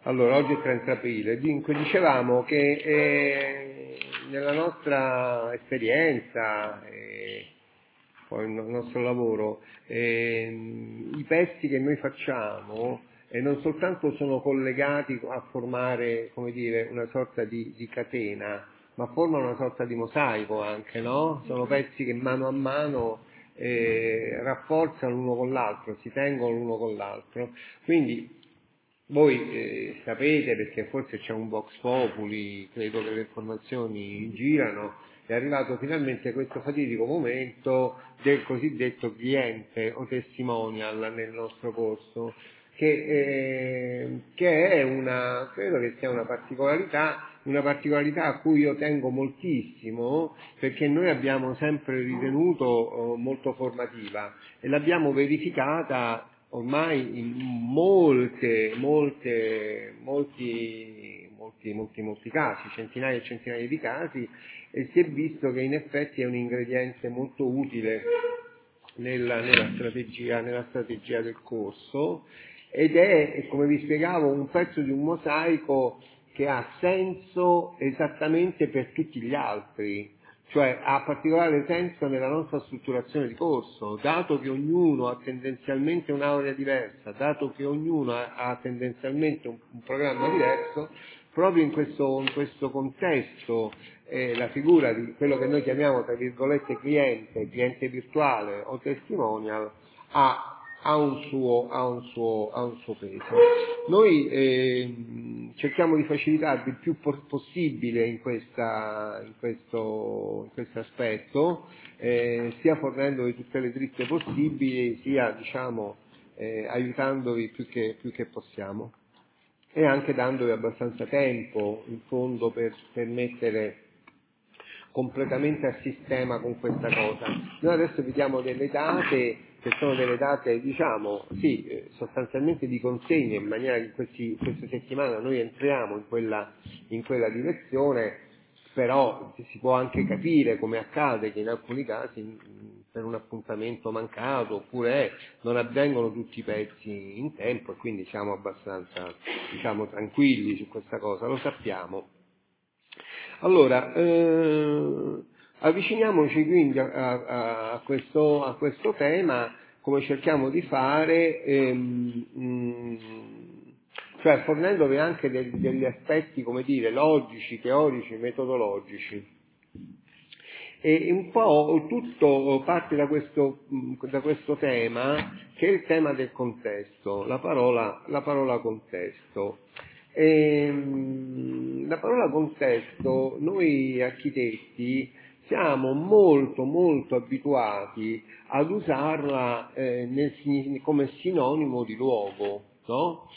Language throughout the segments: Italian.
Allora, oggi è 30 aprile, dunque dicevamo che nella nostra esperienza, poi il nostro lavoro, i pezzi che noi facciamo non soltanto sono collegati a formare, come dire, una sorta di catena, ma formano una sorta di mosaico anche, no? Sono pezzi che mano a mano rafforzano l'uno con l'altro, si tengono l'uno con l'altro. Quindi voi sapete, perché forse c'è un Vox Populi, credo che le informazioni girano, è arrivato finalmente questo fatidico momento del cosiddetto cliente o testimonial nel nostro corso, che è credo che sia una particolarità a cui io tengo moltissimo, perché noi abbiamo sempre ritenuto molto formativa e l'abbiamo verificata ormai in molti casi, centinaia e centinaia di casi, e si è visto che in effetti è un ingrediente molto utile nella strategia del corso, ed è, come vi spiegavo, un pezzo di un mosaico che ha senso esattamente per tutti gli altri. Cioè ha particolare senso nella nostra strutturazione di corso, dato che ognuno ha tendenzialmente un'aurea diversa, dato che ognuno ha tendenzialmente un programma diverso, proprio in questo contesto la figura di quello che noi chiamiamo, tra virgolette, cliente virtuale o testimonial ha un suo peso. Noi cerchiamo di facilitarvi il più possibile in questo aspetto, sia fornendovi tutte le dritte possibili, sia aiutandovi più che possiamo, e anche dandovi abbastanza tempo in fondo per mettere completamente a sistema con questa cosa. Noi adesso vi diamo delle date che sono delle date, sostanzialmente di consegna, in maniera che questa settimana noi entriamo in quella direzione, però si può anche capire, come accade, che in alcuni casi per un appuntamento mancato oppure non avvengono tutti i pezzi in tempo, e quindi siamo abbastanza tranquilli su questa cosa, lo sappiamo. Allora, avviciniamoci quindi a questo tema, come cerchiamo di fare, cioè fornendovi anche degli aspetti, come dire, logici, teorici, metodologici. E un po' tutto parte da questo tema, che è il tema del contesto, la parola contesto. La parola contesto, noi architetti siamo molto molto abituati ad usarla come sinonimo di luogo, no?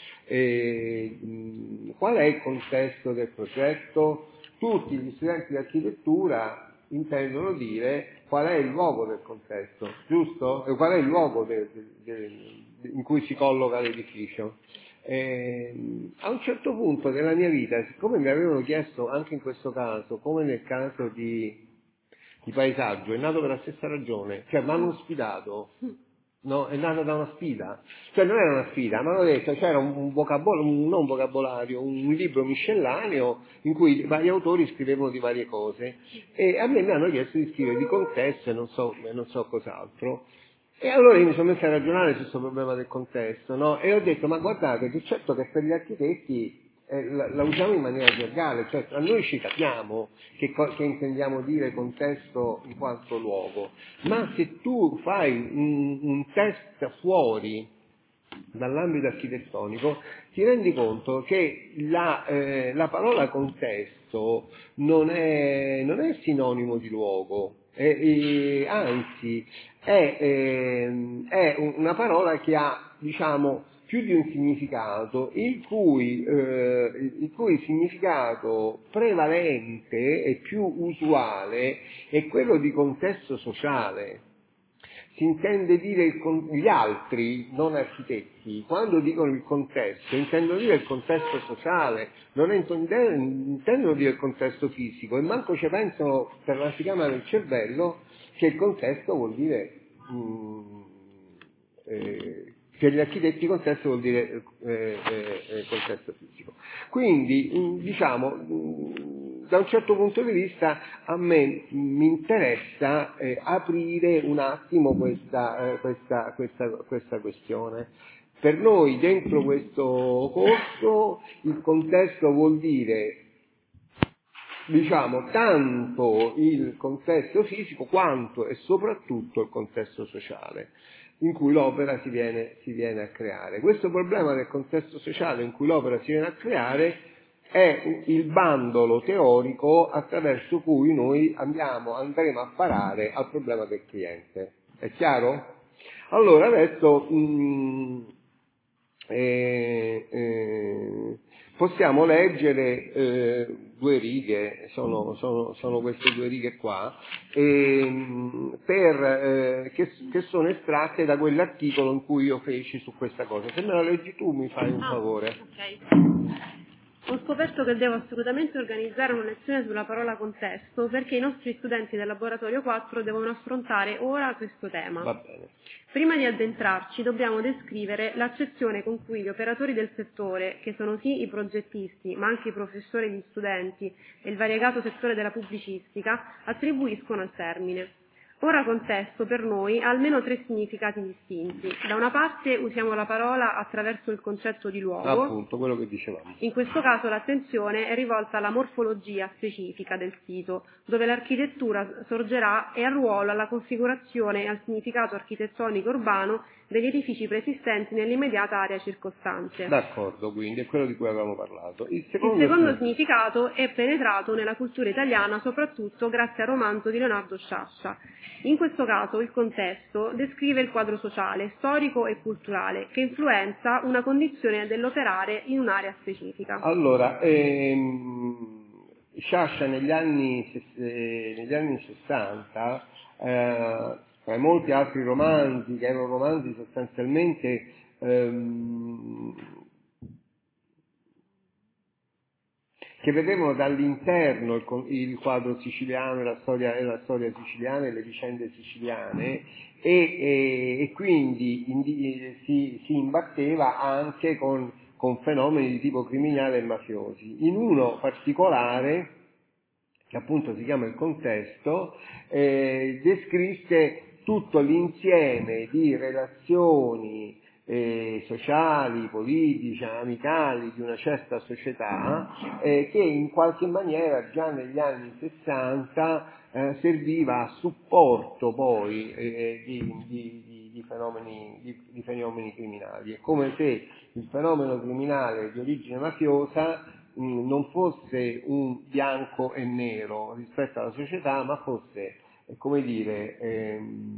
Qual è il contesto del progetto? Tutti gli studenti di architettura intendono dire qual è il luogo del contesto, giusto? Qual è il luogo in cui si colloca l'edificio. A un certo punto della mia vita, siccome mi avevano chiesto anche in questo caso, come nel caso di paesaggio, è nato per la stessa ragione, cioè mi hanno sfidato, no? È nato da una sfida, cioè non era una sfida, mi hanno detto, c'era un vocabolario, un libro miscellaneo in cui vari autori scrivevano di varie cose, e a me mi hanno chiesto di scrivere di contesto e non so cos'altro. E allora io mi sono messo a ragionare su questo problema del contesto, no? E ho detto, ma guardate che certo che per gli architetti la usiamo in maniera gergale, cioè tra noi ci capiamo che intendiamo dire contesto in quanto luogo, ma se tu fai un test fuori dall'ambito architettonico ti rendi conto che la parola contesto non è sinonimo di luogo, anzi è una parola che ha, diciamo, più di un significato, il cui significato prevalente e più usuale è quello di contesto sociale. Si intende dire gli altri, non architetti, quando dicono il contesto, intendono dire il contesto sociale, non intendono dire il contesto fisico, e manco ci pensano per la ricama del cervello che il contesto vuol dire Per gli architetti contesto vuol dire contesto fisico. Quindi, diciamo, da un certo punto di vista a me mi interessa aprire un attimo questa questione. Per noi dentro questo corso il contesto vuol dire, diciamo, tanto il contesto fisico quanto e soprattutto il contesto sociale in cui l'opera si viene a creare. Questo problema del contesto sociale in cui l'opera si viene a creare è il bandolo teorico attraverso cui noi andremo a parare al problema del cliente. È chiaro? Allora adesso possiamo leggere due righe, sono queste due righe qua, che sono estratte da quell'articolo in cui io feci su questa cosa. Se me la leggi tu mi fai un favore. Ok. Ho scoperto che devo assolutamente organizzare una lezione sulla parola contesto perché i nostri studenti del laboratorio 4 devono affrontare ora questo tema. Va bene. Prima di addentrarci dobbiamo descrivere l'accezione con cui gli operatori del settore, che sono sì i progettisti ma anche i professori e gli studenti e il variegato settore della pubblicistica, attribuiscono al termine. Ora contesto per noi ha almeno 3 significati distinti. Da una parte usiamo la parola attraverso il concetto di luogo. Appunto, quello che dicevamo. In questo caso l'attenzione è rivolta alla morfologia specifica del sito, dove l'architettura sorgerà e al ruolo, alla configurazione e al significato architettonico urbano degli edifici preesistenti nell'immediata area circostante. D'accordo, quindi è quello di cui avevamo parlato. Il secondo significato è penetrato nella cultura italiana soprattutto grazie al romanzo di Leonardo Sciascia. In questo caso il contesto descrive il quadro sociale, storico e culturale che influenza una condizione dell'operare in un'area specifica. Allora, Sciascia negli anni 60, tra molti altri romanzi, che erano romanzi sostanzialmente che vedevano dall'interno il quadro siciliano, la storia siciliana e le vicende siciliane, e quindi si imbatteva anche con fenomeni di tipo criminale e mafiosi. In uno particolare, che appunto si chiama Il contesto, descrisse tutto l'insieme di relazioni sociali, politiche, amicali di una certa società che in qualche maniera già negli anni 60 serviva a supporto poi di fenomeni criminali. È come se il fenomeno criminale di origine mafiosa non fosse un bianco e nero rispetto alla società, ma fosse, come dire,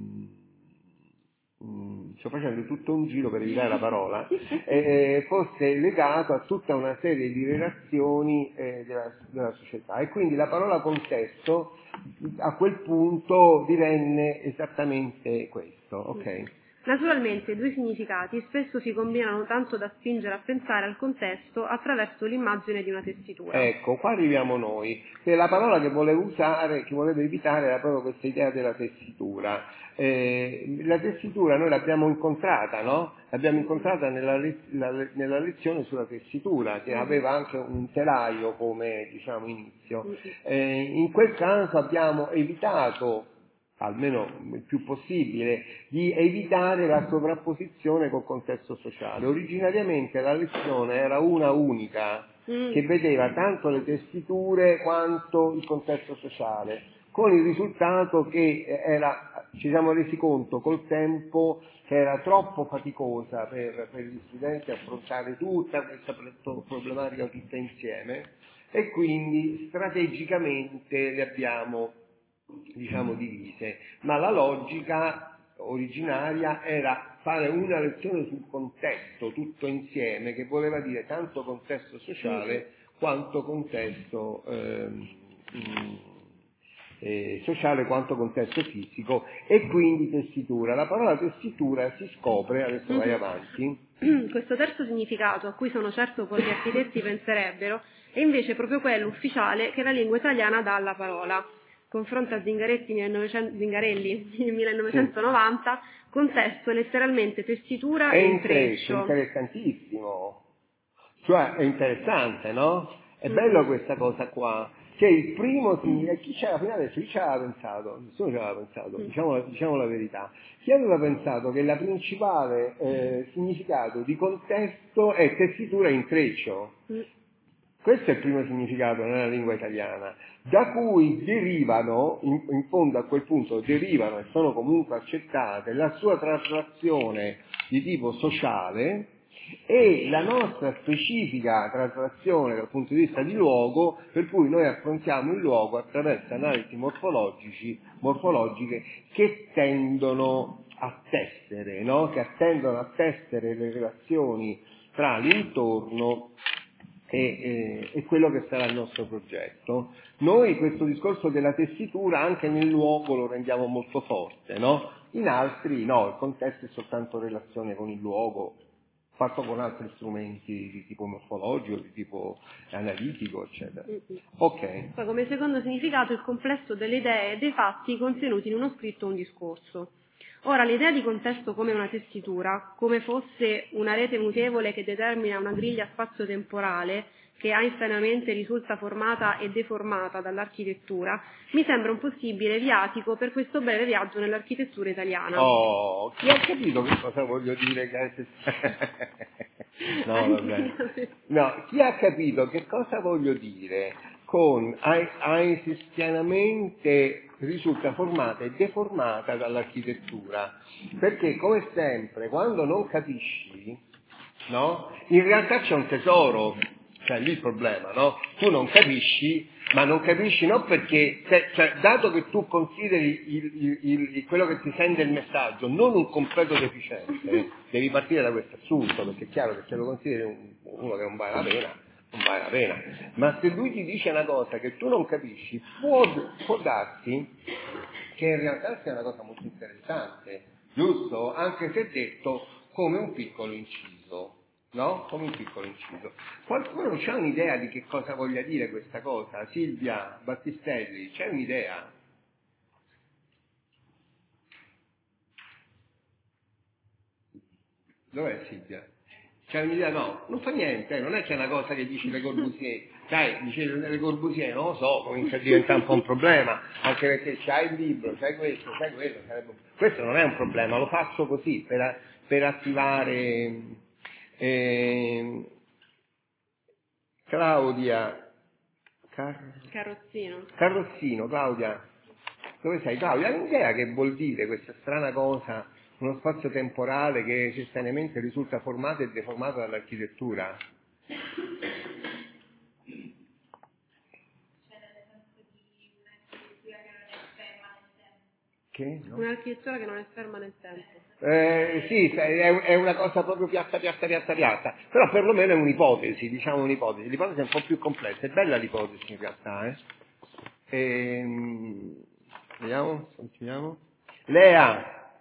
sto facendo tutto un giro per evitare la parola, fosse legato a tutta una serie di relazioni della società, e quindi la parola contesto a quel punto divenne esattamente questo, ok? Naturalmente i 2 significati spesso si combinano tanto da spingere a pensare al contesto attraverso l'immagine di una tessitura. Ecco, qua arriviamo noi, che la parola che volevo usare, che volevo evitare, era proprio questa idea della tessitura. La tessitura noi l'abbiamo incontrata, no? L'abbiamo incontrata nella lezione sulla tessitura, che aveva anche un telaio come, diciamo, inizio. In quel caso abbiamo evitato, almeno il più possibile, di evitare la sovrapposizione col contesto sociale. Originariamente la lezione era una unica, che vedeva tanto le tessiture quanto il contesto sociale, con il risultato che ci siamo resi conto col tempo che era troppo faticosa per gli studenti affrontare tutta questa problematica tutta insieme, e quindi strategicamente le abbiamo, diciamo, divise, ma la logica originaria era fare una lezione sul contesto tutto insieme, che voleva dire tanto contesto sociale quanto contesto sociale quanto contesto fisico, e quindi tessitura. La parola tessitura si scopre, adesso vai avanti. Questo terzo significato, a cui sono certo poi gli architetti penserebbero, è invece proprio quello ufficiale che la lingua italiana dà alla parola. Confronta Zingarelli nel 1990 Contesto letteralmente tessitura È e intreccio, intreccio. interessantissimo. Cioè, è interessante, no? È Mm. bello questa cosa qua. Che il primo significato, chi c'era fino adesso, chi ci aveva pensato? Nessuno ci aveva pensato, diciamo la verità. Chi aveva pensato che la principale significato di contesto è tessitura e intreccio? Mm. Questo è il primo significato nella lingua italiana, da cui derivano, in fondo a quel punto derivano e sono comunque accettate la sua traslazione di tipo sociale e la nostra specifica traslazione dal punto di vista di luogo, per cui noi affrontiamo il luogo attraverso analisi morfologiche che tendono a tessere, no? Che tendono a tessere le relazioni tra l'intorno e quello che sarà il nostro progetto. Noi questo discorso della tessitura anche nel luogo lo rendiamo molto forte, no? In altri no, il contesto è soltanto relazione con il luogo, fatto con altri strumenti di tipo morfologico, di tipo analitico, eccetera. Ok. Poi come secondo significato il complesso delle idee e dei fatti contenuti in uno scritto o un discorso. Ora, l'idea di contesto come una tessitura, come fosse una rete mutevole che determina una griglia spazio-temporale che einsteinamente risulta formata e deformata dall'architettura, mi sembra un possibile viatico per questo breve viaggio nell'architettura italiana. Oh, chi ha capito che cosa voglio dire? No, vabbè. No, chi ha capito che cosa voglio dire con einsteinianamente risulta formata e deformata dall'architettura? Perché, come sempre, quando non capisci, no? In realtà c'è un tesoro, cioè lì il problema, no? Tu non capisci, ma non capisci non perché, cioè, dato che tu consideri quello che ti sende il messaggio non un completo deficiente, devi partire da questo assunto, perché è chiaro che se lo consideri uno che non vale la pena, non vale la pena. Ma se lui ti dice una cosa che tu non capisci, può darsi che in realtà sia una cosa molto interessante, giusto? Anche se detto come un piccolo inciso. No? Come un piccolo inciso. Qualcuno c'ha un'idea di che cosa voglia dire questa cosa? Silvia Battistelli, c'è un'idea? Dov'è Silvia? C'è un'idea? No, non fa niente, non è che è una cosa che dice Le Corbusier. Dai, dice Le Corbusier, non lo so, comincia a diventare un po' un problema, anche perché c'hai il libro, c'hai questo, c'hai quello. Questo non è un problema, lo faccio così, per attivare... Claudia Carrozzino, Claudia, dove sei? Claudia, hai un'idea che vuol dire questa strana cosa, uno spazio temporale che simultaneamente risulta formato e deformato dall'architettura? Che? No? Un'architettura che non è ferma nel tempo. Sì, è una cosa proprio piatta, però perlomeno è un'ipotesi, diciamo un'ipotesi. L'ipotesi è un po' più complessa, è bella l'ipotesi in realtà, Vediamo, continuiamo. Lea,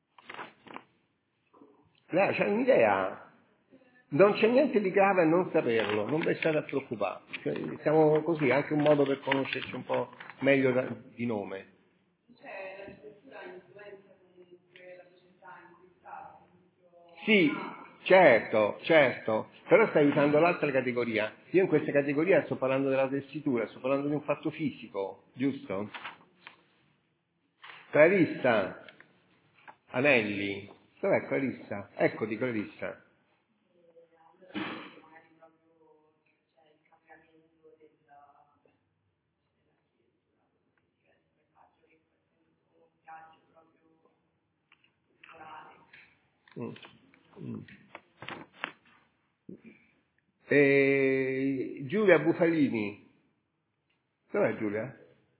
c'hai un'idea? Non c'è niente di grave a non saperlo, non vi state a preoccupare. Cioè, siamo così, anche un modo per conoscerci un po' meglio di nome. Sì, certo, però stai usando l'altra categoria. Io in questa categoria sto parlando della tessitura, sto parlando di un fatto fisico, giusto? Clarissa, Anelli, dov'è Clarissa? Eccoti Clarissa. Giulia Bufalini, dov'è Giulia?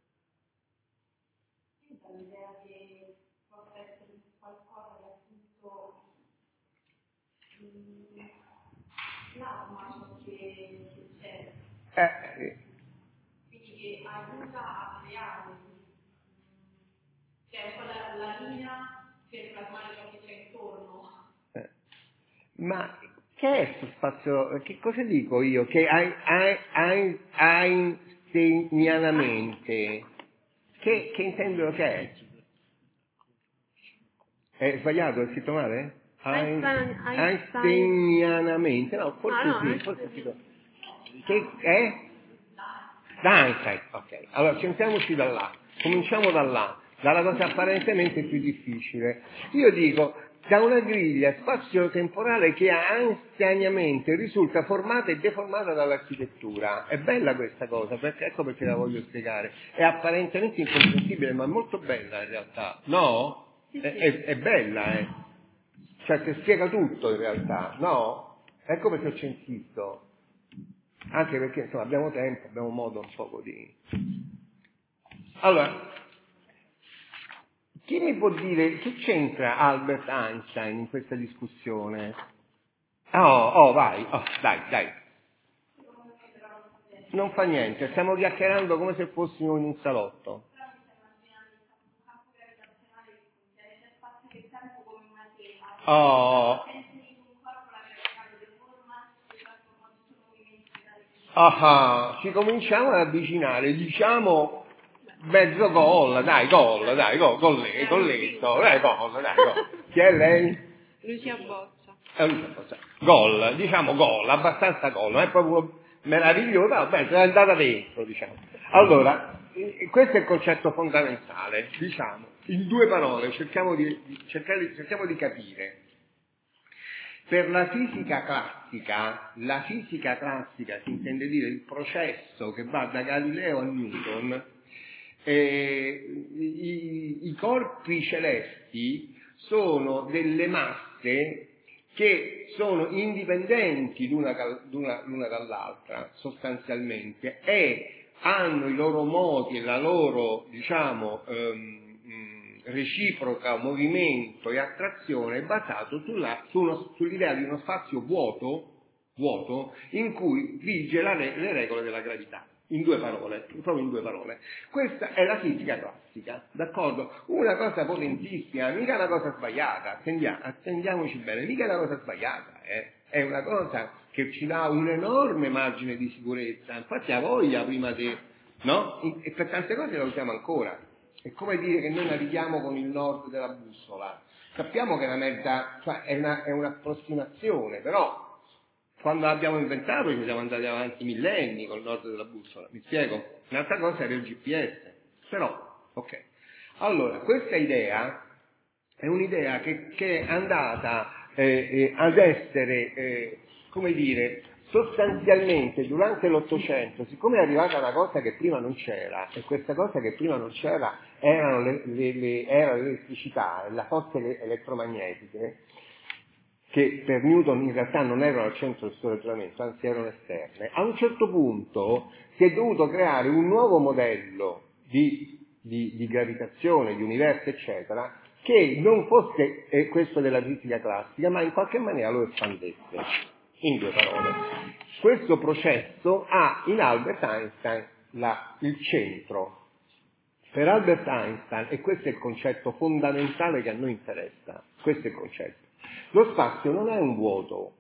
Quindi che aiuta a creare, cioè un po' la linea per plasmare ciò che c'è intorno. Ma che è questo spazio? Che cosa dico io? Che einsteinianamente, che intendo che è? È sbagliato, è scritto male? Einsteinianamente. No, forse sì, forse sì. Che è? Da Einstein, ok. Allora, sentiamoci da là. Cominciamo da là, dalla cosa apparentemente più difficile. Io dico, da una griglia spazio-temporale che einsteiniamente risulta formata e deformata dall'architettura. È bella questa cosa, perché ecco perché la voglio spiegare. È apparentemente incomprensibile, ma molto bella in realtà. No? È bella, Cioè, si spiega tutto in realtà, no? Ecco perché ci insisto. Anche perché, insomma, abbiamo tempo, abbiamo modo un poco di... Allora, chi mi può dire che c'entra Albert Einstein in questa discussione? Vai, dai. Non fa niente, stiamo chiacchierando come se fossimo in un salotto. Ci cominciamo ad avvicinare, diciamo mezzo gol. Gol. Chi è lei? Lucia Boccia. Gol, diciamo gol, abbastanza gol, non è proprio meravigliosa, vabbè, è andata dentro, diciamo. Allora, questo è il concetto fondamentale, diciamo, in due parole, cerchiamo di capire. Per la fisica classica si intende dire il processo che va da Galileo a Newton, i corpi celesti sono delle masse che sono indipendenti l'una dall'altra, sostanzialmente, e hanno i loro moti e la loro, diciamo, reciproca movimento e attrazione basato sull'idea di uno spazio vuoto in cui vige le regole della gravità. Proprio in due parole. Questa è la fisica classica, d'accordo? Una cosa potentissima, mica una cosa sbagliata, attendiamoci bene, mica una cosa sbagliata, è una cosa che ci dà un enorme margine di sicurezza, infatti ha voglia prima di, no? E per tante cose la usiamo ancora. È come dire che noi navighiamo con il nord della bussola. Sappiamo che la mezza, cioè è un'approssimazione, però quando l'abbiamo inventato ci siamo andati avanti millenni col nord della bussola. Mi spiego? Un'altra cosa era il GPS. Però, ok. Allora, questa idea è un'idea che è andata ad essere, come dire, sostanzialmente durante l'Ottocento, siccome è arrivata una cosa che prima non c'era, e questa cosa che prima non c'era erano era l'elettricità e le forze elettromagnetiche, che per Newton in realtà non erano al centro del suo ragionamento, anzi erano esterne, a un certo punto si è dovuto creare un nuovo modello di gravitazione, di universo, eccetera, che non fosse questo della fisica classica, ma in qualche maniera lo espandesse. In due parole, questo processo ha in Albert Einstein il centro. Per Albert Einstein, e questo è il concetto fondamentale che a noi interessa, questo è il concetto. Lo spazio non è un vuoto.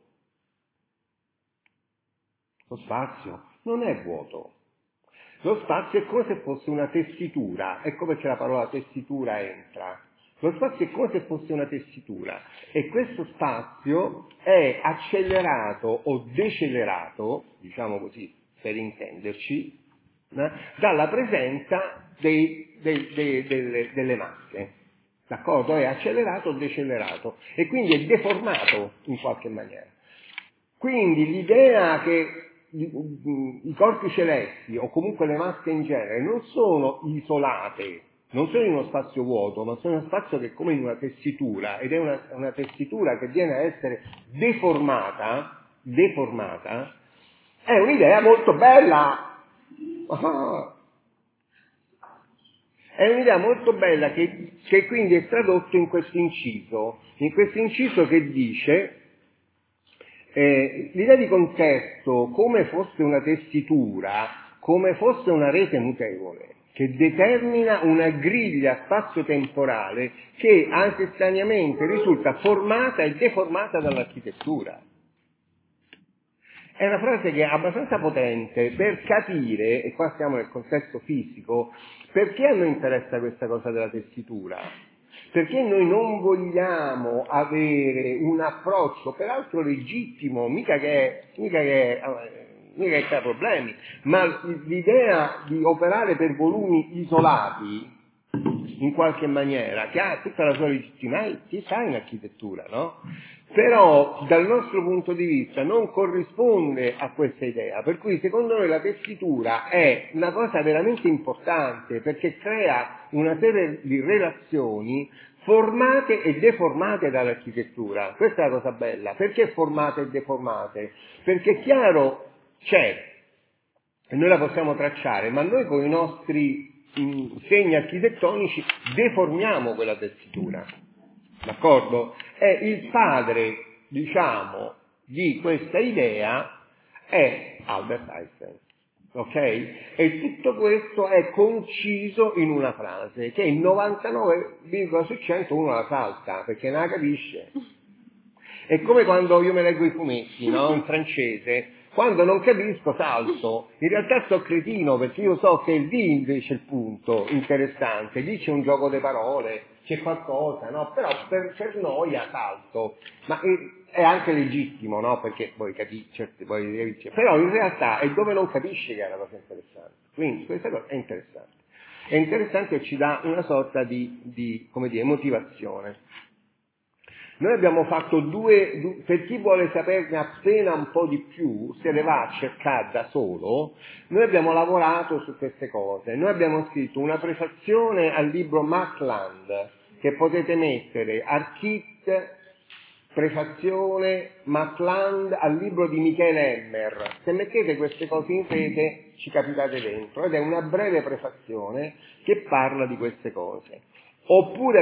Lo spazio non è vuoto. Lo spazio è come se fosse una tessitura, ecco perché la parola tessitura entra. Lo spazio è come se fosse una tessitura e questo spazio è accelerato o decelerato, diciamo così per intenderci, dalla presenza delle masse. D'accordo? È accelerato o decelerato e quindi è deformato in qualche maniera. Quindi l'idea che i corpi celesti o comunque le masse in genere non sono isolate, non sono in uno spazio vuoto, ma sono in uno spazio che è come in una tessitura, ed è una tessitura che viene a essere deformata, è un'idea molto bella. È un'idea molto bella che quindi è tradotto in questo inciso che dice l'idea di contesto come fosse una tessitura, come fosse una rete mutevole, che determina una griglia spazio-temporale che einsteinianamente risulta formata e deformata dall'architettura. È una frase che è abbastanza potente per capire, e qua siamo nel contesto fisico, perché a noi interessa questa cosa della tessitura. perché noi non vogliamo avere un approccio, peraltro legittimo, mica che crea problemi, ma l'idea di operare per volumi isolati, in qualche maniera, che ha tutta la sua legittimità in architettura, no? Però dal nostro punto di vista non corrisponde a questa idea, per cui secondo noi la tessitura è una cosa veramente importante perché crea una serie di relazioni formate e deformate dall'architettura. Questa è la cosa bella. Perché formate e deformate? Perché è chiaro, c'è, e noi la possiamo tracciare, ma noi con i nostri segni architettonici deformiamo quella tessitura. D'accordo? E il padre, diciamo, di questa idea è Albert Einstein. Ok? E tutto questo è conciso in una frase che il 99,100 uno la salta perché non la capisce. È come quando io mi leggo i fumetti, no? In francese, quando non capisco salto. In realtà sto cretino perché io so che lì invece è il punto interessante, lì c'è un gioco di parole, c'è qualcosa, no? Però per noia salto. Ma è anche legittimo, no? Perché poi capisci, però in realtà è dove non capisci che è una cosa interessante. Quindi questa cosa è interessante. È interessante e ci dà una sorta di come dire, motivazione. Noi abbiamo fatto per chi vuole saperne appena un po' di più, se le va a cercare da solo, noi abbiamo lavorato su queste cose. Noi abbiamo scritto una prefazione al libro Matland, che potete mettere Arkit, prefazione Matland al libro di Michele Emmer. Se mettete queste cose in rete ci capitate dentro, ed è una breve prefazione che parla di queste cose. Oppure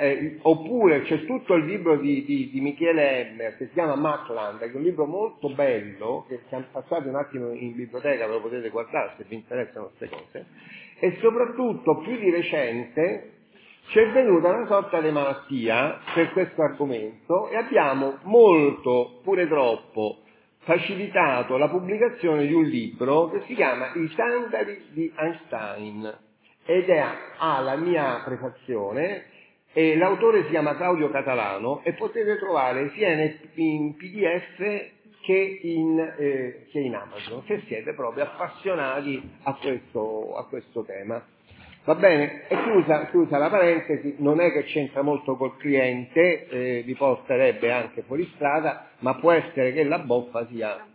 c'è tutto il libro di Michele Emmer che si chiama Matland, che è un libro molto bello, che passate un attimo in biblioteca, lo potete guardare se vi interessano queste cose, e soprattutto più di recente ci è venuta una sorta di malattia per questo argomento e abbiamo molto, pure troppo, facilitato la pubblicazione di un libro che si chiama I Sandali di Einstein. Ed ha la mia prefazione e l'autore si chiama Claudio Catalano e potete trovare sia in PDF che in Amazon, se siete proprio appassionati a questo tema. Va bene? E chiusa la parentesi, non è che c'entra molto col cliente, vi porterebbe anche fuori strada, ma può essere che la boffa sia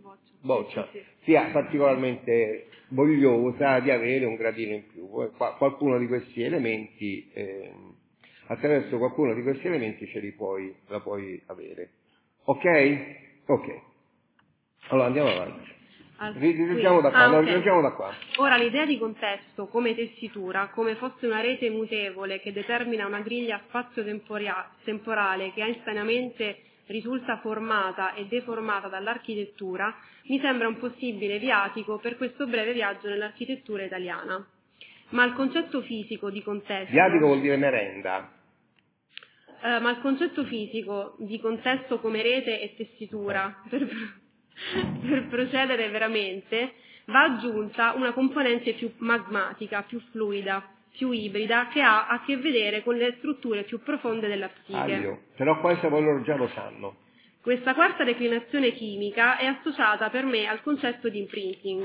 particolarmente vogliosa di avere un gradino in più. Qualcuno di questi elementi, attraverso qualcuno di questi elementi la puoi avere. Ok? Ok. Allora andiamo avanti. Rileggiamo da qua, rileggiamo da qua. Ora l'idea di contesto come tessitura, come fosse una rete mutevole che determina una griglia spazio-temporale che einsteinamente risulta formata e deformata dall'architettura, mi sembra un possibile viatico per questo breve viaggio nell'architettura italiana. Ma il concetto fisico di contesto... Viatico vuol dire merenda. Ma il concetto fisico di contesto come rete e tessitura, per procedere veramente, va aggiunta una componente più magmatica, più fluida, più ibrida, che ha a che vedere con le strutture più profonde della psiche. Però questo voi loro già lo sanno. Questa quarta declinazione chimica è associata per me al concetto di imprinting.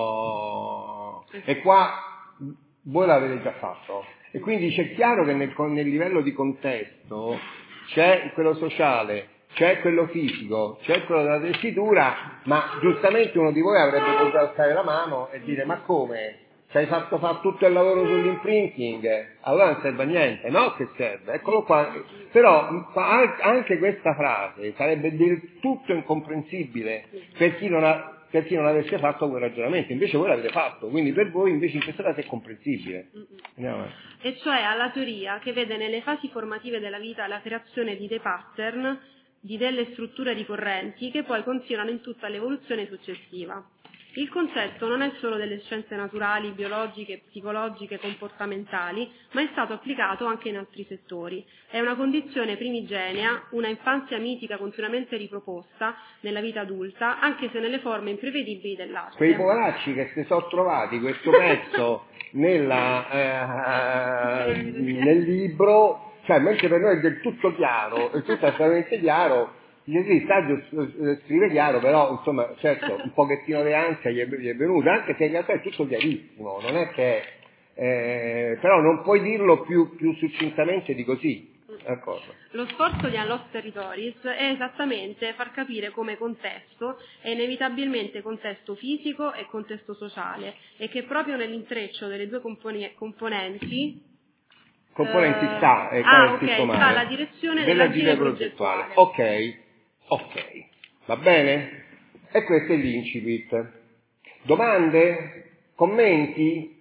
E qua voi l'avete già fatto. E quindi c'è chiaro che nel livello di contesto c'è quello sociale, c'è quello fisico, c'è quello della tessitura, ma giustamente uno di voi avrebbe potuto alzare la mano e dire: ma come? Ci hai fatto fare tutto il lavoro sull'imprinting? Allora non serve a niente. No che serve, eccolo qua. Però anche questa frase sarebbe del tutto incomprensibile per chi non avesse fatto quel ragionamento. Invece voi l'avete fatto, quindi per voi invece in questo caso è comprensibile. E cioè alla teoria che vede nelle fasi formative della vita la creazione di dei pattern, di delle strutture ricorrenti che poi continuano in tutta l'evoluzione successiva. Il concetto non è solo delle scienze naturali, biologiche, psicologiche, comportamentali, ma è stato applicato anche in altri settori. È una condizione primigenia, una infanzia mitica continuamente riproposta nella vita adulta, anche se nelle forme imprevedibili dell'arte. Quei poveracci che si sono trovati questo pezzo nel libro Cioè, mentre per noi è del tutto chiaro, è tutto assolutamente chiaro, dice sì, Saggio scrive chiaro, però insomma, certo, un pochettino di ansia gli è venuta, anche se in realtà è tutto chiarissimo, non è che... però non puoi dirlo più succintamente di così. D'accordo. Lo sforzo di Unlost Territories è esattamente far capire come contesto è inevitabilmente contesto fisico e contesto sociale e che proprio nell'intreccio delle due componenti sta, sta la direzione dell'agire dell'agire progettuale. progettuale. Ok, va bene? E questo è l'incipit. Domande? Commenti?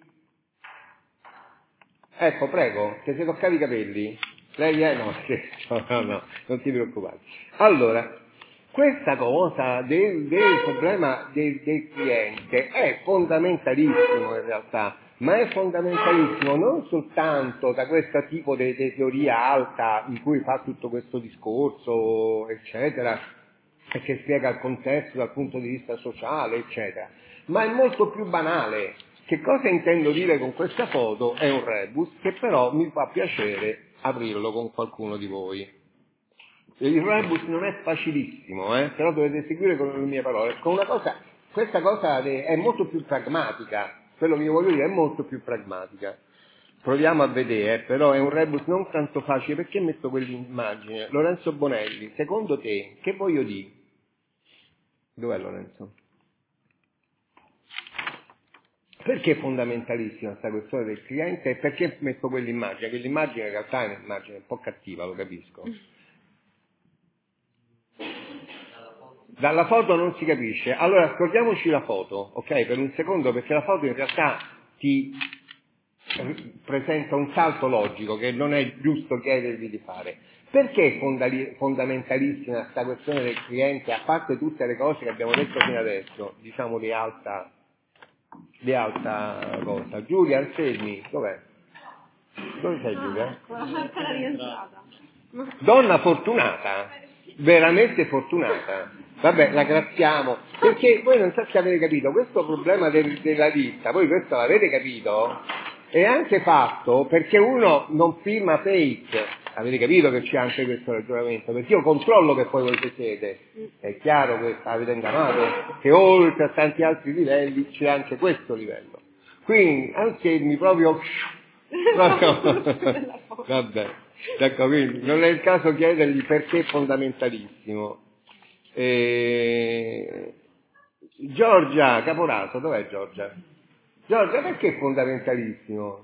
Ecco, prego, ti sei toccato i capelli? Lei è? No, scherzo, no, non ti preoccupare. Allora, questa cosa del problema del cliente è fondamentalissimo in realtà, ma è fondamentalissimo non soltanto da questo tipo di teoria alta in cui fa tutto questo discorso, eccetera, e che spiega il contesto dal punto di vista sociale, eccetera, ma è molto più banale. Che cosa intendo dire con questa foto? È un rebus che però mi fa piacere aprirlo con qualcuno di voi. Il rebus non è facilissimo, però dovete seguire con le mie parole. Questa cosa è molto più pragmatica, quello che io voglio dire è molto più pragmatica. Proviamo a vedere, però è un rebus non tanto facile. Perché metto quell'immagine? Lorenzo Bonelli, secondo te, che voglio dire? Dov'è Lorenzo? Perché è fondamentalissima questa questione del cliente e perché metto quell'immagine? Quell'immagine in realtà è un'immagine un po' cattiva, lo capisco. Dalla foto non si capisce. Allora scordiamoci la foto, ok? Per un secondo, perché la foto in realtà ti presenta un salto logico che non è giusto chiedervi di fare. Perché è fondamentalissima questa questione del cliente, a parte tutte le cose che abbiamo detto fino adesso, diciamo di alta cosa? Giulia, Anselmi, dov'è? Dove sei Giulia? Appena rientrata. Donna fortunata, veramente fortunata. Vabbè, la graziamo, perché voi non so se avete capito, questo problema della lista, voi questo l'avete capito? È anche fatto perché uno non firma fake. Avete capito che c'è anche questo ragionamento? Perché io controllo che poi voi siete. È chiaro che avete inganato, che oltre a tanti altri livelli c'è anche questo livello. Quindi, anche mi proprio... Vabbè, ecco, quindi non è il caso chiedergli perché è fondamentalissimo. Giorgia Caporaso, dov'è Giorgia? Giorgia, perché è fondamentalissimo?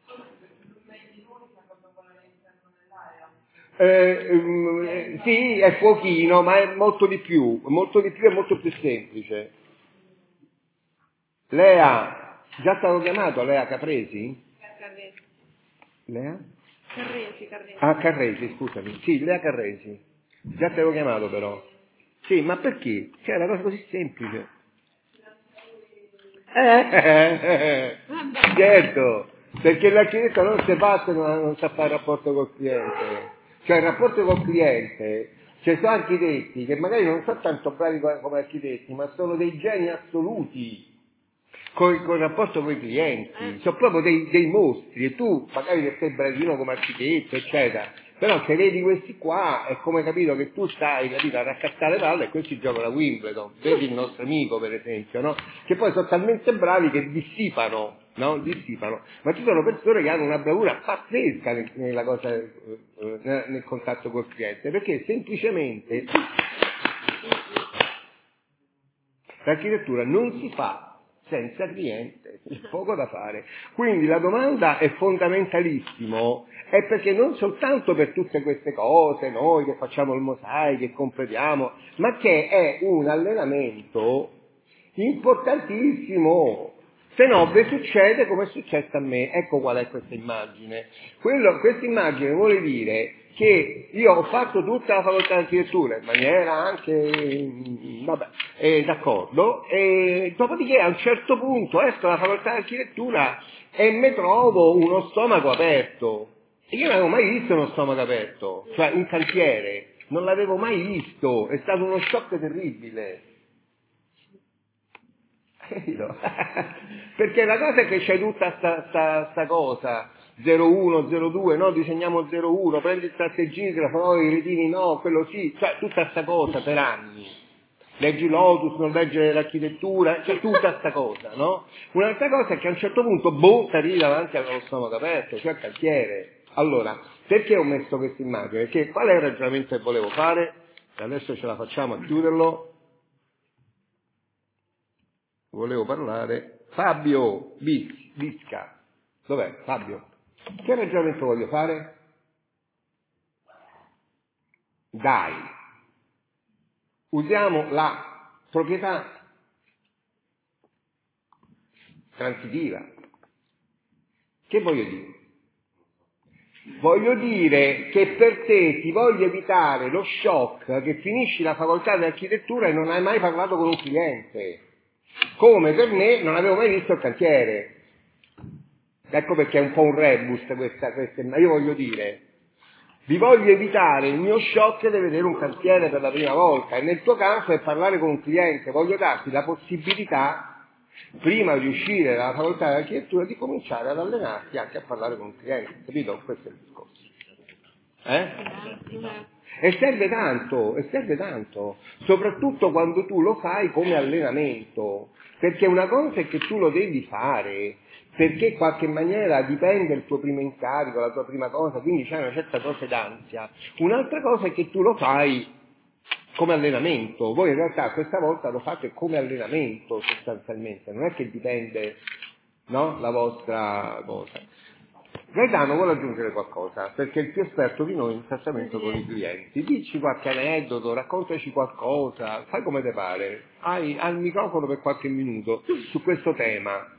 Sì, è pochino, ma è molto di più e molto più semplice. Lea, già stato chiamato Lea Capresi? Carresi. Lea? Carresi. Ah, Carresi, scusami. Sì, Lea Carresi. Già te l'ho chiamato però. Sì, ma perché? Cioè, è una cosa così semplice. Certo, perché l'architetto non si batte, non sa fare il rapporto col cliente. Cioè, il rapporto col cliente, ci sono architetti che magari non sono tanto bravi come architetti, ma sono dei geni assoluti col rapporto con i clienti, sono proprio dei mostri, e tu magari che sei bravino come architetto, eccetera, però se vedi questi qua è come capito che tu stai, capito, a raccattare palle e questi giocano a Wimbledon, vedi il nostro amico per esempio, no? Che poi sono talmente bravi che dissipano, no? Dissipano, ma ci sono persone che hanno una bravura pazzesca nella cosa, nel contatto col cliente, perché semplicemente l'architettura non si fa senza cliente, c'è poco da fare. Quindi la domanda è fondamentalissimo, è perché non soltanto per tutte queste cose, noi che facciamo il mosaico, che completiamo, ma che è un allenamento importantissimo. Se no, vi succede come è successo a me. Ecco qual è questa immagine. Questa immagine vuole dire che io ho fatto tutta la facoltà di architettura in maniera anche, d'accordo, e dopodiché a un certo punto esco dalla facoltà di architettura e mi trovo uno stomaco aperto. E io non avevo mai visto uno stomaco aperto, cioè un cantiere, non l'avevo mai visto, è stato uno shock terribile. Perché la cosa è che c'è tutta sta cosa 01, 02, no, disegniamo 01, prendi il trattegigrafo, no, i retini no, quello sì, cioè tutta sta cosa per anni. Leggi Lotus, non legge l'architettura, cioè tutta sta cosa, no? Un'altra cosa è che a un certo punto, ti arrivi davanti allo stomaco aperto, cioè al cantiere. Allora, perché ho messo questa immagine? Perché qual è il ragionamento che volevo fare? E adesso ce la facciamo a chiuderlo. Volevo parlare Fabio Visca. Dov'è Fabio? Che ragionamento voglio fare? Dai, usiamo la proprietà transitiva. Che voglio dire? Voglio dire che per te ti voglio evitare lo shock che finisci la facoltà di architettura e non hai mai parlato con un cliente. Come per me non avevo mai visto il cantiere. Ecco perché è un po' un rebus questa, ma io voglio dire, vi voglio evitare il mio shock di vedere un cantiere per la prima volta, e nel tuo caso è parlare con un cliente. Voglio darti la possibilità, prima di uscire dalla facoltà di architettura, di cominciare ad allenarti anche a parlare con un cliente, capito? Questo è il discorso. E serve tanto, soprattutto quando tu lo fai come allenamento, perché una cosa è che tu lo devi fare, perché in qualche maniera dipende il tuo primo incarico, la tua prima cosa, quindi c'è una certa dose d'ansia. Un'altra cosa è che tu lo fai come allenamento. Voi in realtà questa volta lo fate come allenamento sostanzialmente, non è che dipende, no, la vostra cosa. Gaetano vuole aggiungere qualcosa, perché è il più esperto di noi in trattamento con i clienti. Dici qualche aneddoto, raccontaci qualcosa, fai come te pare. Hai il microfono per qualche minuto su questo tema.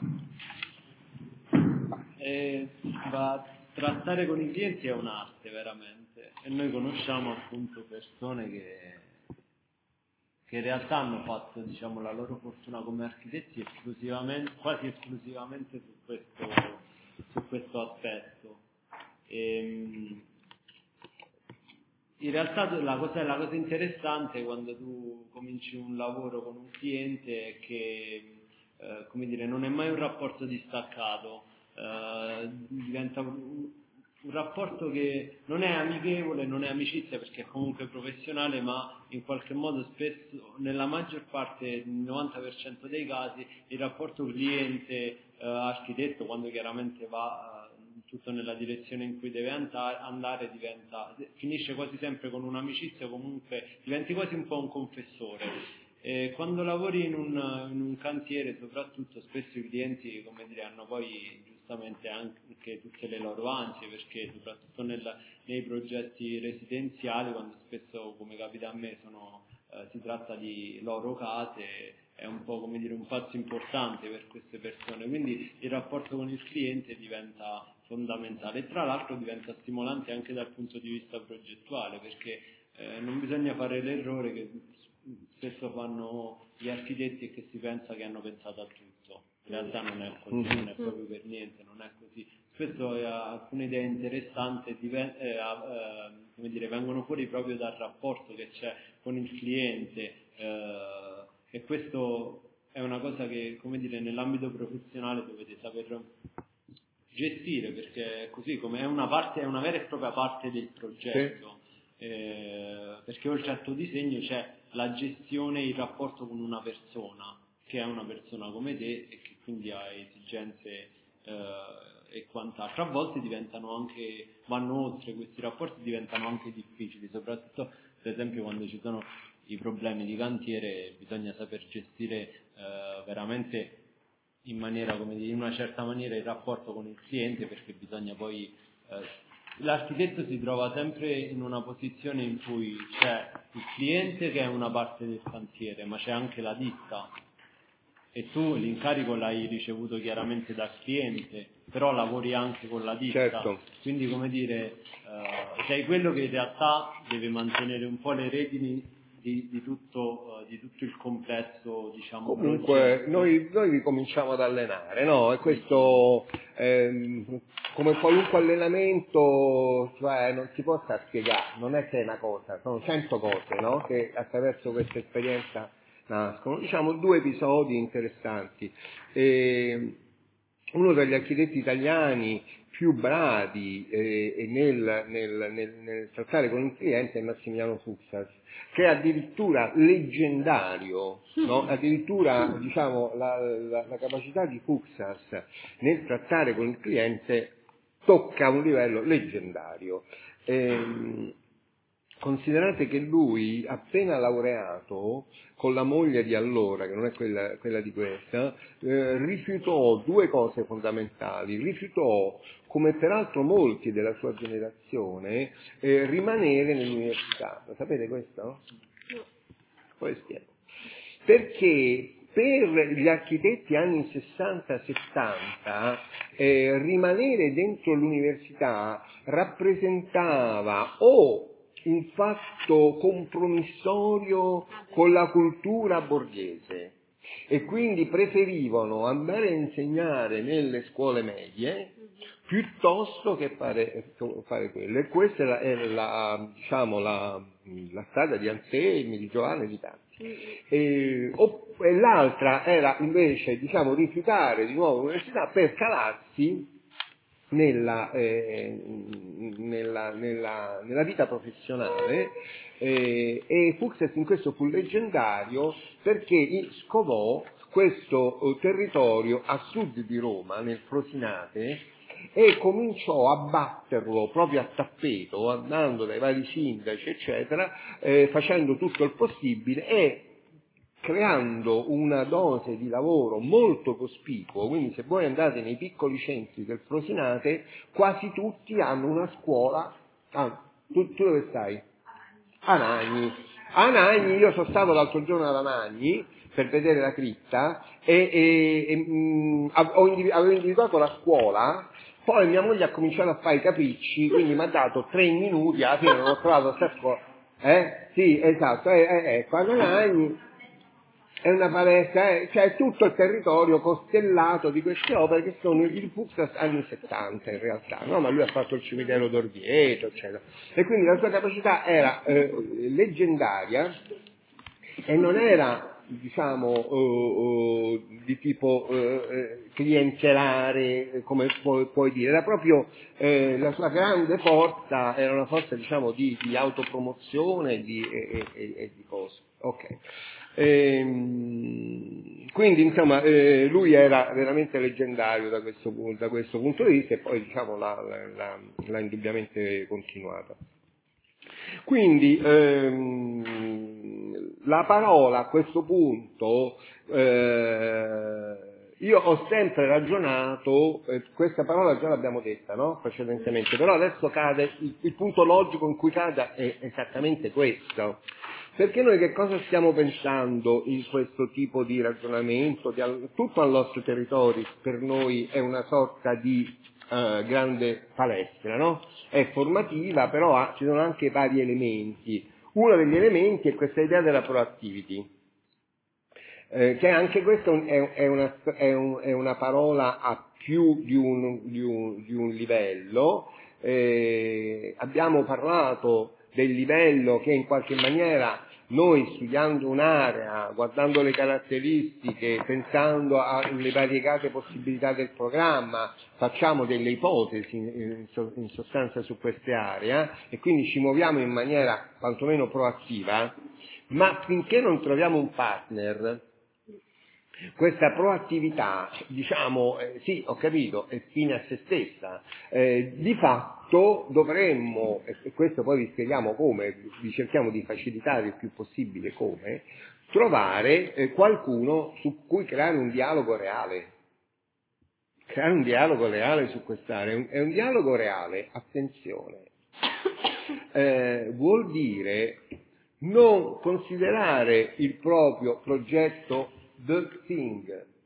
Trattare con i clienti è un'arte veramente, e noi conosciamo appunto persone che in realtà hanno fatto, diciamo, la loro fortuna come architetti quasi esclusivamente su questo aspetto. In realtà la cosa interessante quando tu cominci un lavoro con un cliente è che come dire, non è mai un rapporto distaccato, diventa un rapporto che non è amichevole, non è amicizia perché è comunque professionale, ma in qualche modo spesso, nella maggior parte, il 90% dei casi, il rapporto cliente-architetto, quando chiaramente va tutto nella direzione in cui deve andare, finisce quasi sempre con un'amicizia, comunque diventi quasi un po' un confessore. Quando lavori in un cantiere, soprattutto, spesso i clienti, come dire, hanno poi giustamente anche tutte le loro ansie, perché soprattutto nei progetti residenziali, quando spesso, come capita a me, si tratta di loro case, è un po', come dire, un passo importante per queste persone, quindi il rapporto con il cliente diventa fondamentale e tra l'altro diventa stimolante anche dal punto di vista progettuale, perché non bisogna fare l'errore che spesso fanno gli architetti e che si pensa che hanno pensato a tutto. In realtà non è così, non è proprio per niente, non è così. Spesso alcune idee interessanti come dire, vengono fuori proprio dal rapporto che c'è con il cliente, e questo è una cosa che, come dire, nell'ambito professionale dovete saper gestire, perché è così, come è una vera e propria parte del progetto. Sì. Perché oltre al tuo disegno c'è la gestione, il rapporto con una persona che è una persona come te e che quindi ha esigenze e quant'altro. A volte vanno oltre questi rapporti, diventano anche difficili, soprattutto per esempio quando ci sono i problemi di cantiere, bisogna saper gestire veramente in una certa maniera il rapporto con il cliente, perché bisogna poi l'architetto si trova sempre in una posizione in cui c'è il cliente che è una parte del cantiere, ma c'è anche la ditta, e tu l'incarico l'hai ricevuto chiaramente dal cliente, però lavori anche con la ditta. Certo. Quindi, come dire, sei quello che in realtà deve mantenere un po' le redini di tutto il complesso, diciamo. Comunque noi cominciamo ad allenare, no? E questo come qualunque allenamento, cioè non si possa spiegare, non è che è una cosa, sono 100 cose, no? Che attraverso questa esperienza nascono. Diciamo 2 episodi interessanti. Uno degli architetti italiani più bravi nel trattare con il cliente è Massimiliano Fuksas, che è addirittura leggendario, no? Addirittura diciamo la capacità di Fuksas nel trattare con il cliente tocca un livello leggendario. Considerate che lui, appena laureato, con la moglie di allora, che non è quella di questa, rifiutò due cose fondamentali. Rifiutò, come peraltro molti della sua generazione, rimanere nell'università. Lo sapete questo? No? Poi spiego. Perché per gli architetti anni 60-70 rimanere dentro l'università rappresentava o un fatto compromissorio con la cultura borghese e quindi preferivano andare a insegnare nelle scuole medie piuttosto che fare quello. E questa è la strada di Anselmi, di Giovanni e di tanti. E l'altra era invece rifiutare di nuovo l'università per calarsi nella vita professionale, e Fuksas in questo fu leggendario perché scovò questo territorio a sud di Roma, nel Frosinate, e cominciò a batterlo proprio a tappeto, andando dai vari sindaci eccetera, facendo tutto il possibile e creando una dose di lavoro molto cospicuo. Quindi se voi andate nei piccoli centri del Frosinate, quasi tutti hanno una scuola. Tu dove stai? Anagni, io sono stato l'altro giorno ad Anagni per vedere la cripta avevo individuato la scuola, poi mia moglie ha cominciato a fare i capricci, quindi mi ha dato 3 minuti, alla fine non ho trovato questa scuola. Sì, esatto, ecco, ad Anagni è una palestra, cioè tutto il territorio costellato di queste opere che sono il Fuksas anni 70 in realtà, no? Ma lui ha fatto il cimitero d'Orvieto, eccetera. E quindi la sua capacità era leggendaria e non era, di tipo clientelare, come puoi dire, era proprio la sua grande forza, era una forza, di autopromozione e di cose. Ok. Quindi insomma lui era veramente leggendario da questo punto di vista e poi l'ha indubbiamente continuata. Quindi la parola a questo punto io ho sempre ragionato, questa parola già l'abbiamo detta, no? Precedentemente, però adesso cade, il punto logico in cui cade è esattamente questo. Perché noi che cosa stiamo pensando in questo tipo di ragionamento? Tutto al nostro territorio per noi è una sorta di grande palestra, no? È formativa, però ci sono anche vari elementi. Uno degli elementi è questa idea della proactivity, che anche questo è una parola a più di un livello. Abbiamo parlato del livello che in qualche maniera noi, studiando un'area, guardando le caratteristiche, pensando alle variegate possibilità del programma, facciamo delle ipotesi in sostanza su queste aree e quindi ci muoviamo in maniera quantomeno proattiva, ma finché non troviamo un partner, questa proattività, sì, ho capito, è fine a se stessa, di fatto dovremmo, e questo poi vi spieghiamo come, vi cerchiamo di facilitare il più possibile come, trovare qualcuno su cui creare un dialogo reale. Creare un dialogo reale su quest'area. È un dialogo reale, attenzione, vuol dire non considerare il proprio progetto the thing,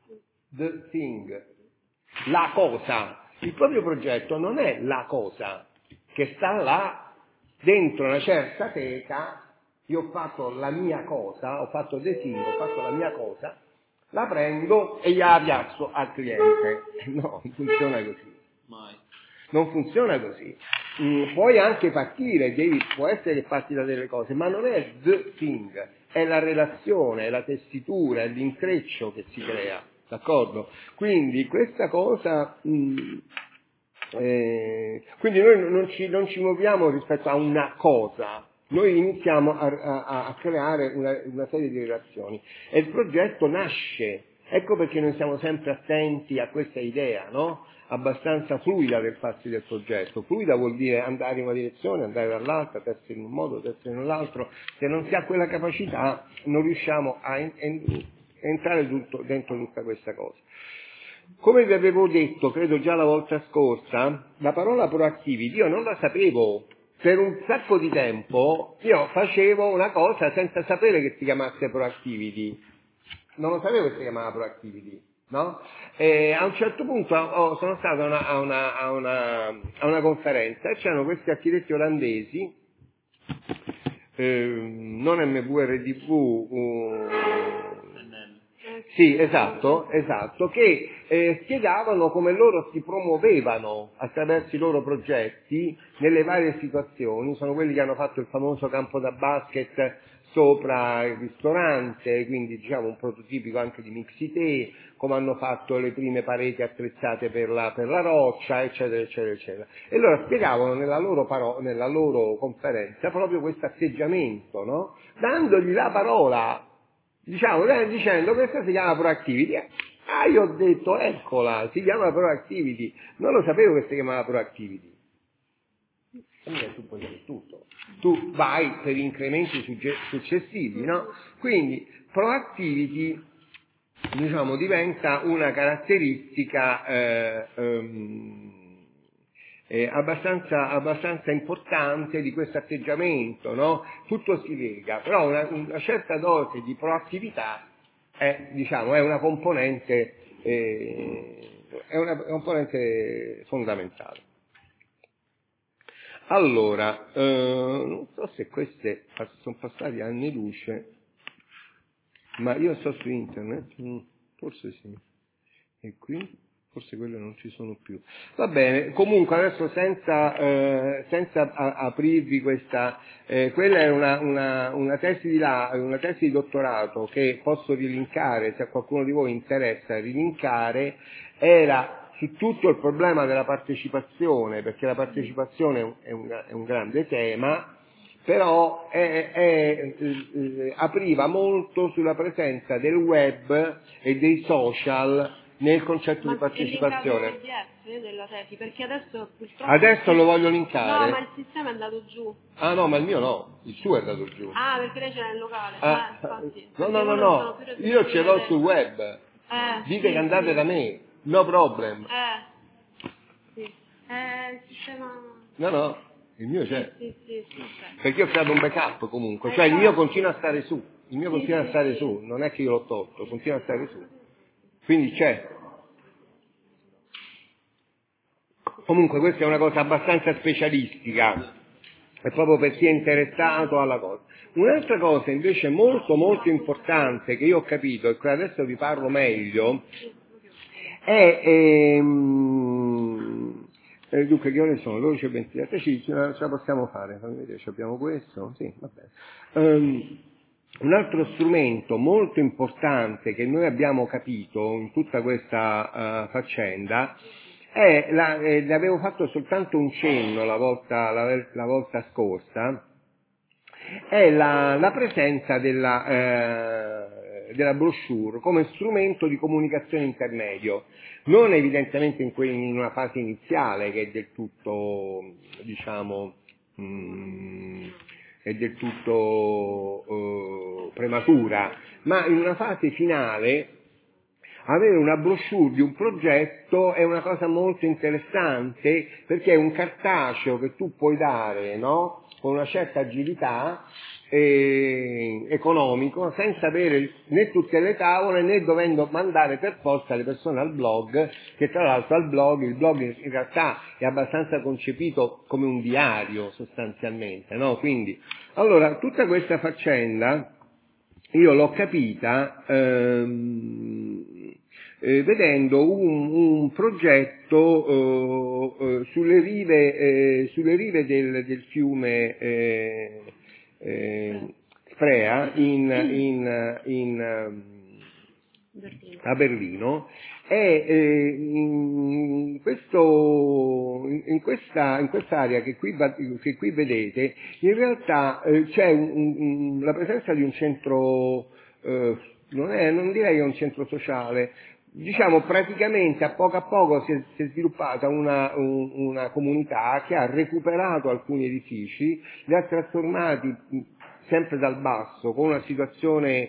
la cosa. Il proprio progetto non è la cosa che sta là dentro una certa teca. Io ho fatto la mia cosa, ho fatto the thing, ho fatto la mia cosa, la prendo e gliela piazzo al cliente. No, non funziona così. Mai. Non funziona così. Puoi anche partire, può essere che parti da delle cose, ma non è the thing, è la relazione, è la tessitura, è l'intreccio che si crea, d'accordo? Quindi questa cosa Quindi noi non ci muoviamo rispetto a una cosa, noi iniziamo a creare una serie di relazioni e il progetto nasce. Ecco perché noi siamo sempre attenti a questa idea, no? Abbastanza fluida del farsi del progetto. Fluida vuol dire andare in una direzione, andare dall'altra, terzo in un modo, terzo in un altro. Se non si ha quella capacità non riusciamo a entrare dentro tutta questa cosa. Come vi avevo detto, credo già la volta scorsa, la parola proactivity io non la sapevo. Per un sacco di tempo io facevo una cosa senza sapere che si chiamasse proactivity. Non lo sapevo che si chiamava proactivity, no? E a un certo punto sono stato a una conferenza e c'erano questi architetti olandesi, non MVRDV, sì, esatto, che spiegavano come loro si promuovevano attraverso i loro progetti nelle varie situazioni. Sono quelli che hanno fatto il famoso campo da basket sopra il ristorante, quindi diciamo un prototipico anche di Mixité, come hanno fatto le prime pareti attrezzate per la roccia, eccetera, eccetera, eccetera. E loro spiegavano nella loro conferenza proprio questo atteggiamento, no? Dandogli la parola, dicendo questa si chiama proactivity. Io ho detto, eccola, si chiama proactivity, non lo sapevo che si chiamava proactivity. Tu puoi fare tutto, tu vai per incrementi successivi, no? Quindi proactivity, diventa una caratteristica abbastanza importante di questo atteggiamento, no? Tutto si lega, però una certa dose di proattività è una componente fondamentale. Allora, non so se queste sono passati anni luce, ma io sto su internet, forse sì, e qui forse quelle non ci sono più. Va bene, comunque adesso senza aprirvi questa, quella è una tesi di dottorato che posso rilinkare, se a qualcuno di voi interessa rilinkare, era su tutto il problema della partecipazione, perché la partecipazione è un grande tema, però apriva molto sulla presenza del web e dei social nel concetto di partecipazione. Ma è linkato il PDF della tesi? Perché adesso purtroppo... Adesso lo voglio linkare. No, ma il sistema è andato giù. Ah no, ma il mio no, il suo è andato giù. Ah, perché lei c'era nel locale. Infatti. No, io ce l'ho sul web. Dite che andate da me, no problem. Sì. Il sistema... No, il mio c'è. Sì. Perché ho creato un backup comunque, cioè il mio continua a stare su, su, non è che io l'ho tolto, continua a stare su. Quindi c'è. Comunque questa è una cosa abbastanza specialistica, è proprio per chi è interessato alla cosa. Un'altra cosa invece molto molto importante che io ho capito e che adesso vi parlo meglio è dunque che ore sono? 12:23, ce la possiamo fare, fammi vedere, abbiamo questo? Sì, va bene. Un altro strumento molto importante che noi abbiamo capito in tutta questa faccenda ne avevo fatto soltanto un cenno la volta scorsa, è la presenza della brochure come strumento di comunicazione intermedio, non evidentemente in una fase iniziale che è del tutto, prematura, ma in una fase finale. Avere una brochure di un progetto è una cosa molto interessante perché è un cartaceo che tu puoi dare, no? Con una certa agilità economico, senza avere né tutte le tavole né dovendo mandare per forza le persone al blog, che tra l'altro il blog in realtà è abbastanza concepito come un diario sostanzialmente, no? Quindi, allora, tutta questa faccenda io l'ho capita vedendo un progetto sulle rive del fiume Sprea a Berlino, e in quest'area che qui vedete, in realtà c'è la presenza di un centro, non direi un centro sociale, diciamo praticamente a poco si è sviluppata una comunità che ha recuperato alcuni edifici, li ha trasformati sempre dal basso, con una situazione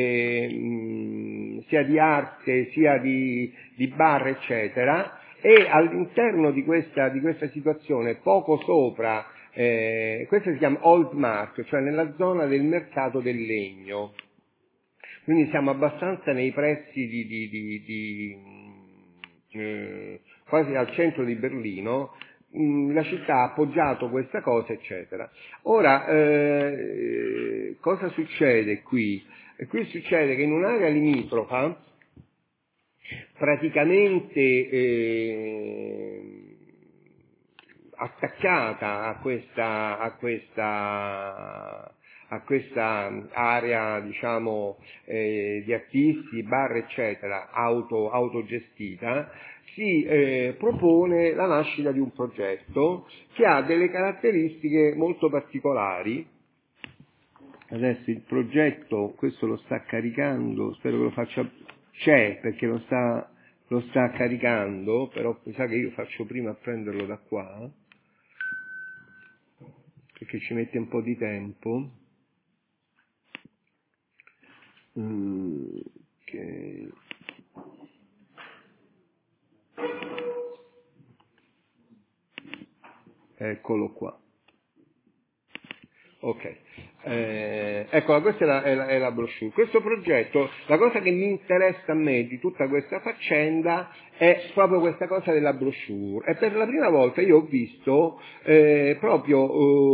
sia di arte sia di bar eccetera, e all'interno di questa situazione poco sopra, questa si chiama Old Mark, cioè nella zona del mercato del legno, quindi siamo abbastanza nei pressi quasi al centro di Berlino. La città ha appoggiato questa cosa, eccetera. Ora, cosa succede qui? Qui succede che in un'area limitrofa, praticamente attaccata a questa area, diciamo, di artisti, bar, eccetera, autogestita, si propone la nascita di un progetto che ha delle caratteristiche molto particolari. Adesso il progetto, questo lo sta caricando, spero che lo faccia, c'è perché lo sta caricando, però mi sa che io faccio prima a prenderlo da qua, perché ci mette un po' di tempo. Okay. Eccolo qua. Ok. Eccola, questa è la brochure. Questo progetto, la cosa che mi interessa a me di tutta questa faccenda è proprio questa cosa della brochure. E per la prima volta io ho visto proprio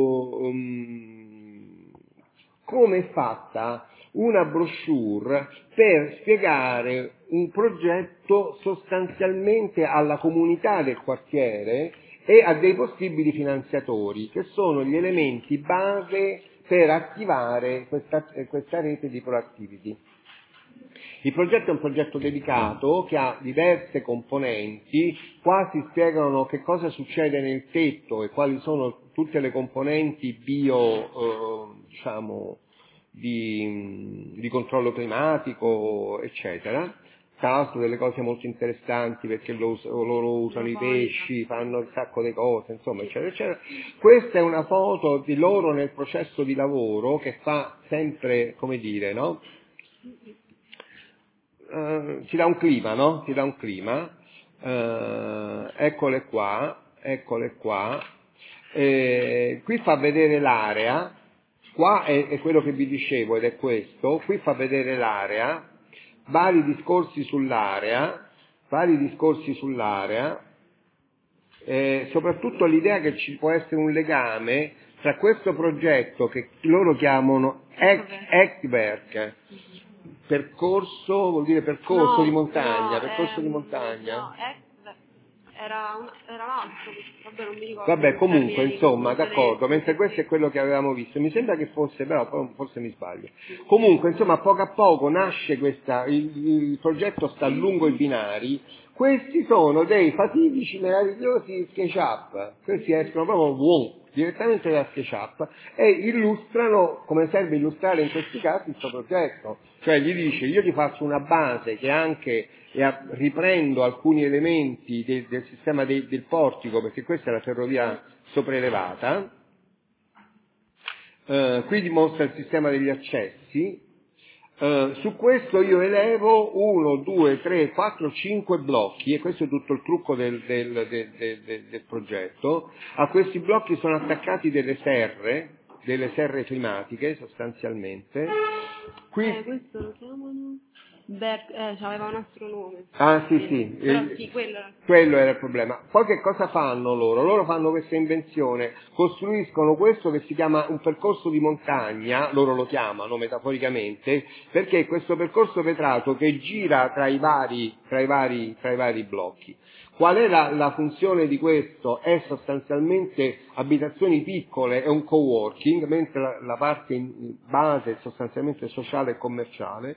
come è fatta una brochure per spiegare un progetto sostanzialmente alla comunità del quartiere e a dei possibili finanziatori, che sono gli elementi base per attivare questa rete di proactivity. Il progetto è un progetto dedicato che ha diverse componenti, qua si spiegano che cosa succede nel tetto e quali sono tutte le componenti diciamo, di controllo climatico, eccetera. Tra l'altro delle cose molto interessanti perché loro usano i pesci, fanno un sacco di cose, insomma, eccetera, eccetera. Questa è una foto di loro nel processo di lavoro che fa sempre, come dire, no? Ci dà un clima, no? Ci dà un clima. Eccole qua. Qui fa vedere l'area. Qua è quello che vi dicevo ed è questo. Qui fa vedere l'area. Vari discorsi sull'area, soprattutto l'idea che ci può essere un legame tra questo progetto che loro chiamano Eckberg, percorso, vuol dire percorso di montagna, percorso di montagna. No, era l'altro, vabbè non mi ricordo. Vabbè, comunque, insomma, d'accordo, mentre questo è quello che avevamo visto. Mi sembra che fosse, però forse mi sbaglio. Comunque, insomma, a poco nasce il progetto sta lungo i binari. Questi sono dei fatidici meravigliosi SketchUp. Questi escono proprio direttamente da SketchUp e illustrano, come serve illustrare in questi casi, il suo progetto. Cioè gli dice, io ti faccio una base che anche riprendo alcuni elementi del sistema del portico, perché questa è la ferrovia sopraelevata, qui dimostra il sistema degli accessi, su questo io elevo 1, 2, 3, 4, 5 blocchi, e questo è tutto il trucco del progetto. A questi blocchi sono attaccati delle serre climatiche sostanzialmente. Qui questo lo chiamano? Aveva un altro nome. Ah sì. Però sì, quello era il problema. Poi che cosa fanno loro? Loro fanno questa invenzione, costruiscono questo che si chiama un percorso di montagna, loro lo chiamano metaforicamente, perché è questo percorso vetrato che gira tra i vari blocchi. Qual è la funzione di questo? È sostanzialmente abitazioni piccole e un coworking, mentre la parte in base è sostanzialmente sociale e commerciale.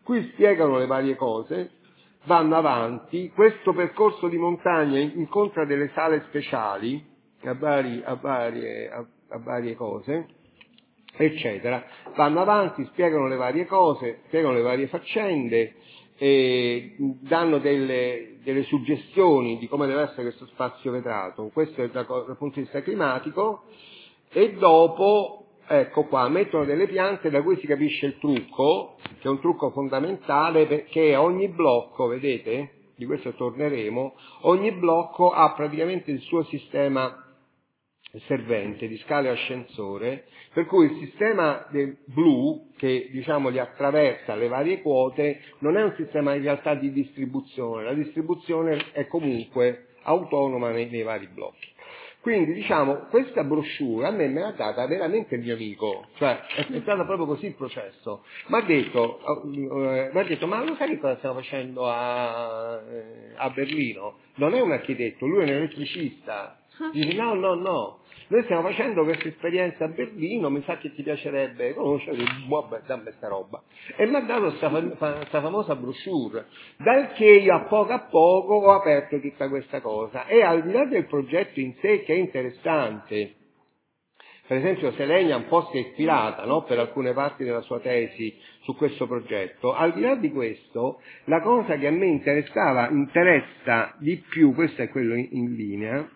Qui spiegano le varie cose, vanno avanti, questo percorso di montagna incontra delle sale speciali a varie cose, eccetera. Vanno avanti, spiegano le varie cose, spiegano le varie faccende, danno delle suggestioni di come deve essere questo spazio vetrato. Questo è dal punto di vista climatico, e dopo, ecco qua, mettono delle piante da cui si capisce il trucco, che è un trucco fondamentale, perché ogni blocco, vedete, di questo torneremo, ogni blocco ha praticamente il suo sistema servente di scale ascensore, per cui il sistema del blu, che diciamo li attraversa le varie quote, non è un sistema in realtà di distribuzione, la distribuzione è comunque autonoma nei vari blocchi. Quindi diciamo, questa brochure a me l'ha data veramente il mio amico, cioè è stato proprio così il processo. Mi ha detto, ma lo sai che cosa stiamo facendo a Berlino? Non è un architetto, lui è un elettricista. Dice no, noi stiamo facendo questa esperienza a Berlino, mi sa che ti piacerebbe conoscere, vabbè, dammi sta roba. E mi ha dato questa famosa brochure, dal che io a poco ho aperto tutta questa cosa, e al di là del progetto in sé, che è interessante, per esempio Selenia un po' si è ispirata, no, per alcune parti della sua tesi su questo progetto, al di là di questo, la cosa che a me interessa di più, questo è quello in linea,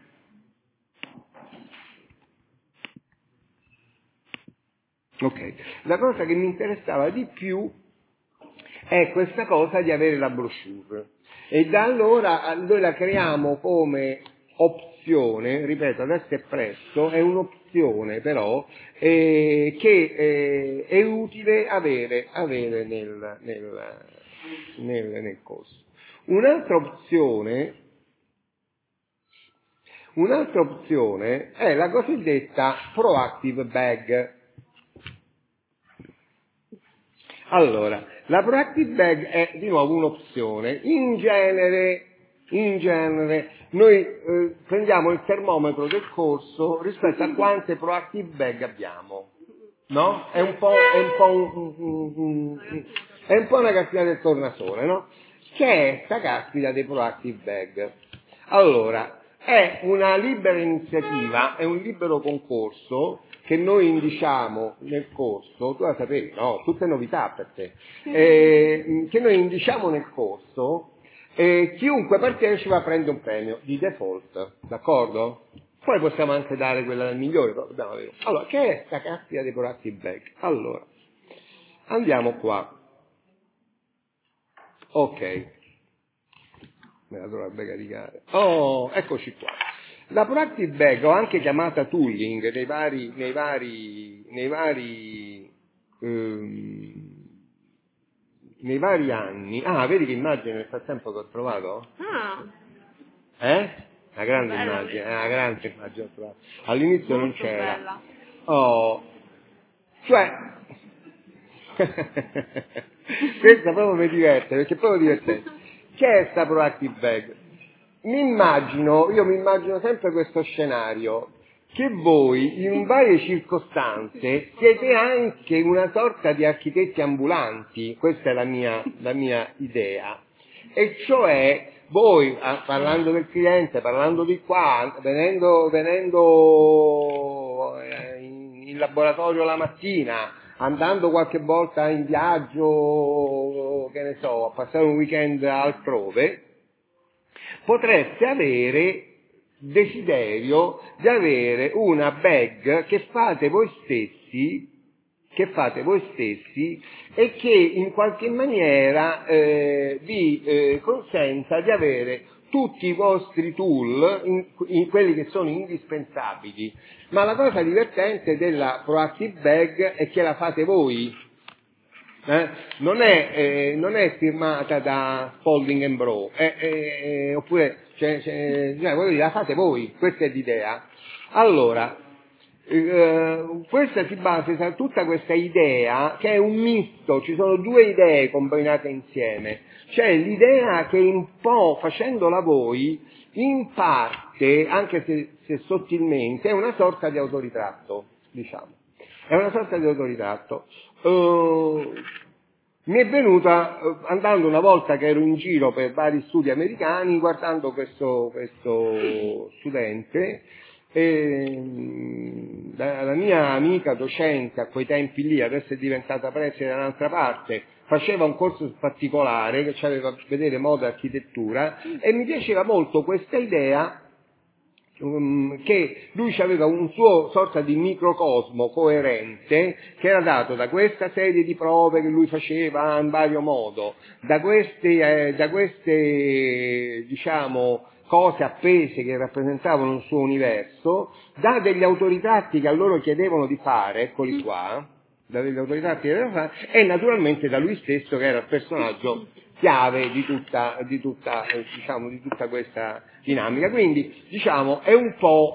ok, la cosa che mi interessava di più è questa cosa di avere la brochure, e da allora noi la creiamo come opzione, ripeto, adesso è presto, è un'opzione però che è utile avere nel corso. Un'altra opzione è la cosiddetta proactive bag. Allora, la proactive bag è di nuovo un'opzione. In genere noi prendiamo il termometro del corso rispetto a quante proactive bag abbiamo, no? È un po' una caspita del tornasole, no? Che è sta caspita dei proactive bag? Allora, è una libera iniziativa, è un libero concorso che noi indiciamo nel corso, tu la sapevi, no? Tutte novità per te, che noi indiciamo nel corso, chiunque partecipa prende un premio di default, d'accordo? Poi possiamo anche dare quella del migliore, però dobbiamo avere. Allora, che è sta caspita dei proactive bag? Allora, andiamo qua. Ok. Me la dovrebbe caricare. Oh, eccoci qua. La proactive bag, o anche chiamata tooling, nei vari anni. Ah, vedi che immagine nel frattempo che ho trovato? Ah, Una grande bella, immagine, una grande immagine ho trovato. All'inizio non molto c'era. bella. Oh, cioè, questa proprio mi diverte, perché è proprio divertente. Che è sta proactive bag? Io mi immagino sempre questo scenario, che voi in varie circostanze siete anche una sorta di architetti ambulanti, questa è la mia idea, e cioè voi, parlando del cliente, parlando di qua, venendo in laboratorio la mattina, andando qualche volta in viaggio, che ne so, a passare un weekend altrove, potreste avere desiderio di avere una bag che fate voi stessi e che in qualche maniera vi consenta di avere tutti i vostri tool, in quelli che sono indispensabili. Ma la cosa divertente della proactive bag è che la fate voi. Non è firmata da Spalding and Bro, oppure voglio dire, la fate voi, questa è l'idea. Allora, questa si basa su tutta questa idea che è un misto, ci sono due idee combinate insieme. C'è l'idea che un po' facendola voi, in parte, anche se sottilmente, è una sorta di autoritratto, diciamo. È una sorta di autoritratto. mi è venuta andando una volta che ero in giro per vari studi americani, guardando questo studente. La mia amica docente a quei tempi lì, adesso è diventata preside da un'altra parte, faceva un corso particolare che ci aveva a vedere moda e architettura, e mi piaceva molto questa idea che lui aveva un suo sorta di microcosmo coerente che era dato da questa serie di prove che lui faceva in vario modo, da queste diciamo cose appese che rappresentavano il suo universo, da degli autoritratti che a loro chiedevano di fare, eccoli qua, da degli autoritratti che chiedevano di fare, e naturalmente da lui stesso che era il personaggio chiave di tutta questa dinamica. Quindi, diciamo, è un po'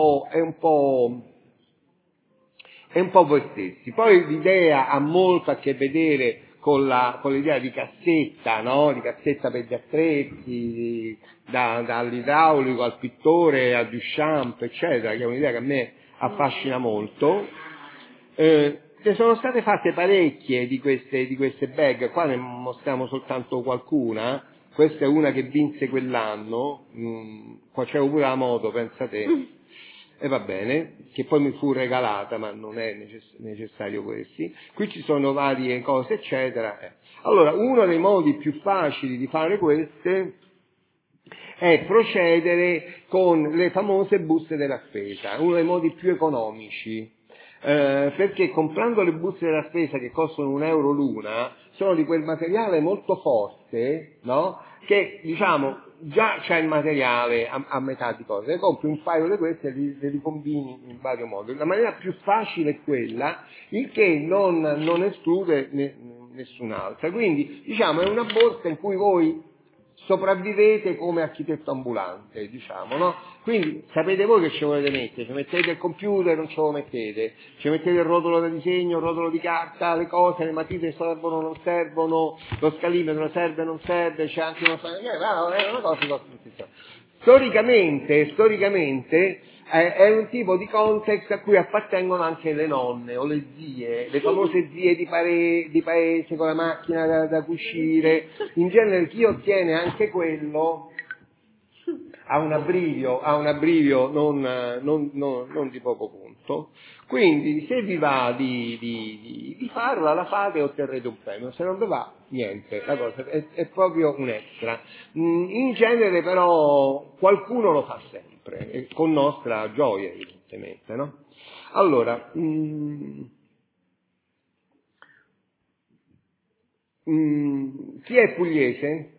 voi stessi. Poi l'idea ha molto a che vedere con l'idea di cassetta, no? Di cassetta per gli attrezzi, dall'idraulico al pittore, a Duchamp, eccetera, che è un'idea che a me affascina molto. Ne sono state fatte parecchie di queste bag, qua ne mostriamo soltanto qualcuna. Questa è una che vinse quell'anno, facevo pure la moto, pensa te, e va bene, che poi mi fu regalata, ma non è necessario questi. Qui ci sono varie cose, eccetera. Allora, uno dei modi più facili di fare queste è procedere con le famose buste della spesa, uno dei modi più economici. Perché comprando le buste della spesa che costano €1 l'una, sono di quel materiale molto forte, no? Che diciamo già c'è il materiale a metà di cose, ne compri un paio di queste e le ricombini in vario modo. La maniera più facile è quella, il che non esclude nessun'altra. Quindi diciamo è una borsa in cui voi sopravvivete come architetto ambulante, diciamo, no? Quindi sapete voi che ci volete mettere, ci mettete il computer, non ce lo mettete, ci mettete il rotolo da disegno, il rotolo di carta, le cose, le matite servono o non servono, lo scalimetro serve o non serve, c'è anche una cosa. Storicamente è un tipo di context a cui appartengono anche le nonne o le zie, le famose zie di paese con la macchina da cucire. In genere chi ottiene anche quello ha un abbrivio non di poco conto. Quindi se vi va di farla, la fate e otterrete un premio, se non vi va niente, la cosa è proprio un extra. In genere però qualcuno lo fa sempre, e con nostra gioia evidentemente, no? Allora, chi è pugliese?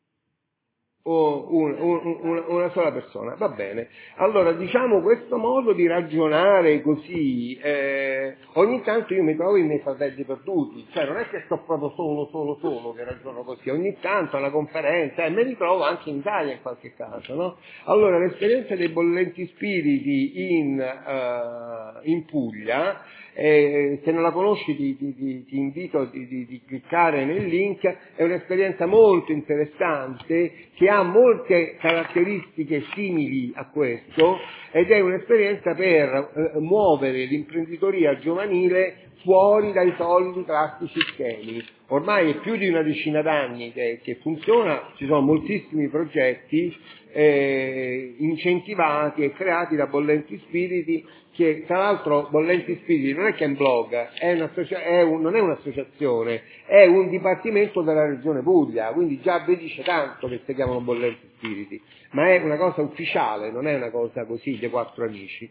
O una sola persona, va bene. Allora, diciamo, questo modo di ragionare così, ogni tanto io mi trovo in miei fratelli perduti, cioè non è che sto proprio solo che ragiono così, ogni tanto a una conferenza, e me li trovo anche in Italia in qualche caso, no? Allora, l'esperienza dei bollenti spiriti in Puglia, se non la conosci ti invito di cliccare nel link, è un'esperienza molto interessante che ha molte caratteristiche simili a questo, ed è un'esperienza per muovere l'imprenditoria giovanile fuori dai soliti classici schemi. Ormai è più di una decina d'anni che funziona, ci sono moltissimi progetti incentivati e creati da Bollenti Spiriti, che tra l'altro Bollenti Spiriti non è che è un blog, non è un'associazione, è un dipartimento della regione Puglia, quindi già vi dice tanto che si chiamano Bollenti Spiriti, ma è una cosa ufficiale, non è una cosa così dei quattro amici.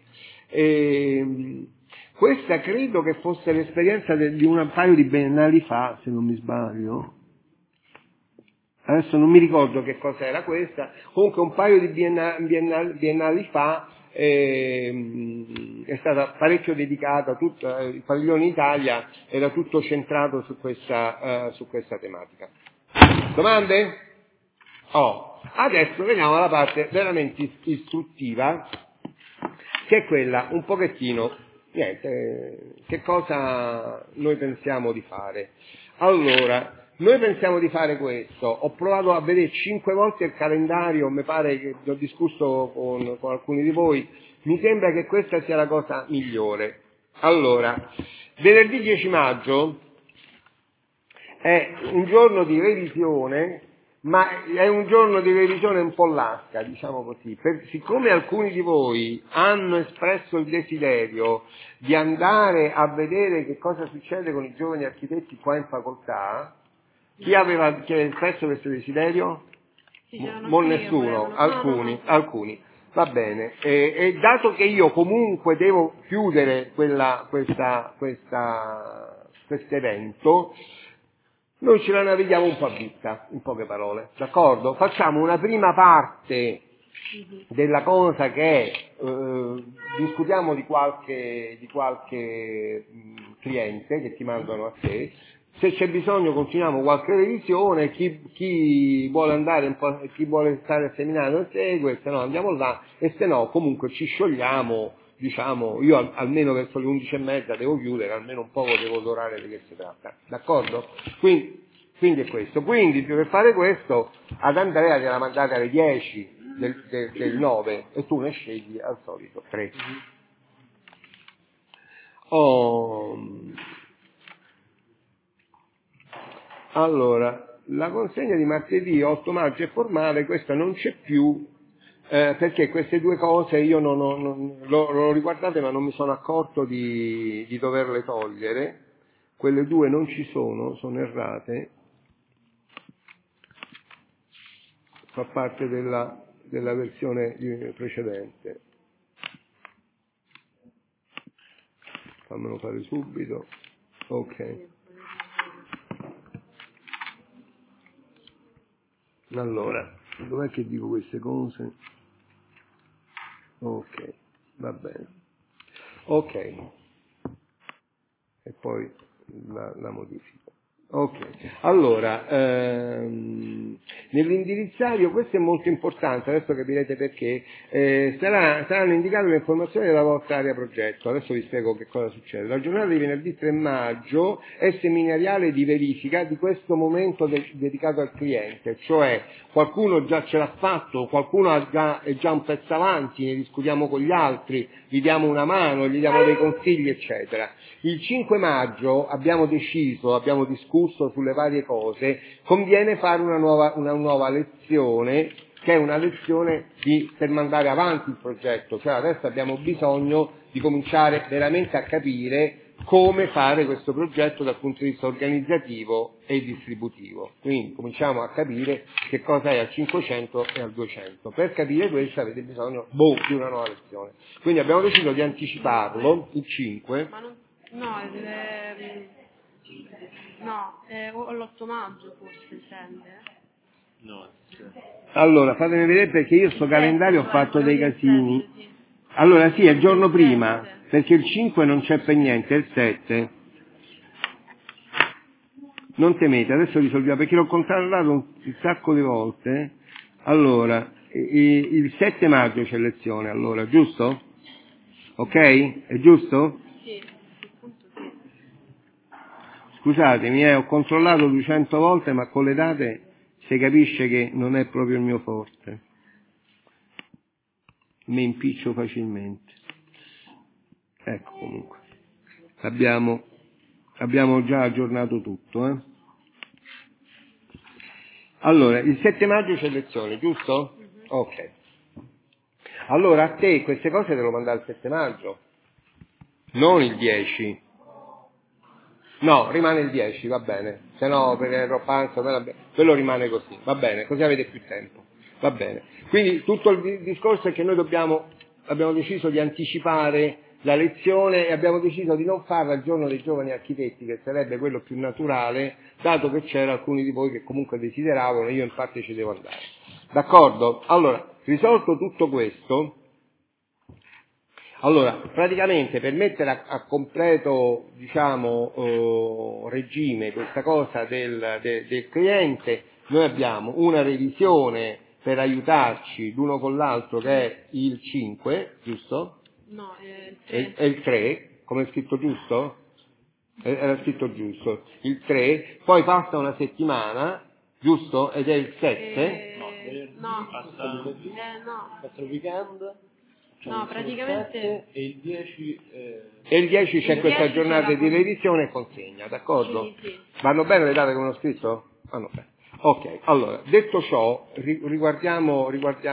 Questa credo che fosse l'esperienza di un paio di biennali fa, se non mi sbaglio. Adesso non mi ricordo che cosa era questa, comunque un paio di biennali fa è stata parecchio dedicata, il padiglione Italia era tutto centrato su questa tematica. Domande? Adesso veniamo alla parte veramente istruttiva, che è quella un pochettino, che cosa noi pensiamo di fare. Allora, noi pensiamo di fare questo. Ho provato a vedere 5 volte il calendario, mi pare che ho discusso con alcuni di voi, mi sembra che questa sia la cosa migliore. Allora, venerdì 10 maggio è un giorno di revisione, ma è un giorno di revisione un po' lasca, diciamo così. Siccome alcuni di voi hanno espresso il desiderio di andare a vedere che cosa succede con i giovani architetti qua in facoltà, chi ha espresso questo desiderio? Nessuno, alcuni. Va bene, e dato che io comunque devo chiudere questo evento, noi ce la navighiamo un po' a vista, in poche parole, d'accordo? Facciamo una prima parte della cosa che discutiamo di qualche cliente che ti mandano a te. Se c'è bisogno continuiamo qualche revisione, chi vuole andare un po', chi vuole stare al seminario segue, se no andiamo là, e se no comunque ci sciogliamo, diciamo, io almeno verso le 11:30 devo chiudere, almeno un po' devo odorare di che si tratta, d'accordo? Quindi è questo. Quindi per fare questo ad Andrea gliela mandate alle 10 del 9 e tu ne scegli al solito 3. Allora, la consegna di martedì 8 maggio è formale, questa non c'è più, perché queste due cose io l'ho riguardate ma non mi sono accorto di doverle togliere, quelle due non ci sono errate, fa parte della versione precedente. Fammelo fare subito, ok. Allora, dov'è che dico queste cose? Ok, va bene. Ok. E poi la modifico. Ok. Allora, nell'indirizzario, questo è molto importante, adesso capirete perché, saranno indicate le informazioni della vostra area progetto. Adesso vi spiego che cosa succede. La giornata di venerdì 3 maggio è seminariale di verifica di questo momento dedicato al cliente, cioè qualcuno già ce l'ha fatto, qualcuno è già un pezzo avanti, ne discutiamo con gli altri, gli diamo una mano, gli diamo dei consigli, eccetera. Il 5 maggio abbiamo discusso sulle varie cose, conviene fare una nuova lezione, che è una lezione per mandare avanti il progetto, cioè adesso abbiamo bisogno di cominciare veramente a capire come fare questo progetto dal punto di vista organizzativo e distributivo. Quindi cominciamo a capire che cosa è al 500 e al 200. Per capire questo avete bisogno di una nuova lezione. Quindi abbiamo deciso di anticiparlo, il 5. O l'8 maggio forse intende. No. Allora, fatemi vedere perché io sto calendario ho fatto dei casini. Allora sì, è il giorno prima, perché il 5 non c'è per niente, è il 7. Non temete, adesso risolviamo, perché l'ho controllato un sacco di volte. Allora, il 7 maggio c'è lezione, allora, giusto? Ok? È giusto? Sì, appunto sì. Scusatemi, ho controllato 200 volte, ma con le date si capisce che non è proprio il mio forte. Mi impiccio facilmente. Ecco, comunque. Abbiamo già aggiornato tutto, Allora, il 7 maggio c'è lezione, giusto? Ok. Allora a te queste cose te lo manda il 7 maggio, non il 10. No, rimane il 10, va bene. Se no, per il troppanzo, quello rimane così, va bene, così avete più tempo. Va bene. Quindi tutto il discorso è che noi abbiamo deciso di anticipare la lezione e abbiamo deciso di non farla il giorno dei giovani architetti, che sarebbe quello più naturale, dato che c'erano alcuni di voi che comunque desideravano e io in parte ci devo andare. D'accordo? Allora, risolto tutto questo, allora, praticamente per mettere a completo, regime questa cosa del cliente, noi abbiamo una revisione per aiutarci l'uno con l'altro che è il 5, giusto? No, è il 3, come è scritto giusto? Era scritto giusto. Il 3, poi passa una settimana, giusto? Ed è il 7. no. Passa il weekend. No, praticamente... E il 10... E il 10 c'è Il questa 10 giornata c'è la di revisione e consegna, d'accordo? Sì. Vanno bene le date che ho scritto? Vanno bene. Ok, allora, detto ciò, riguardiamo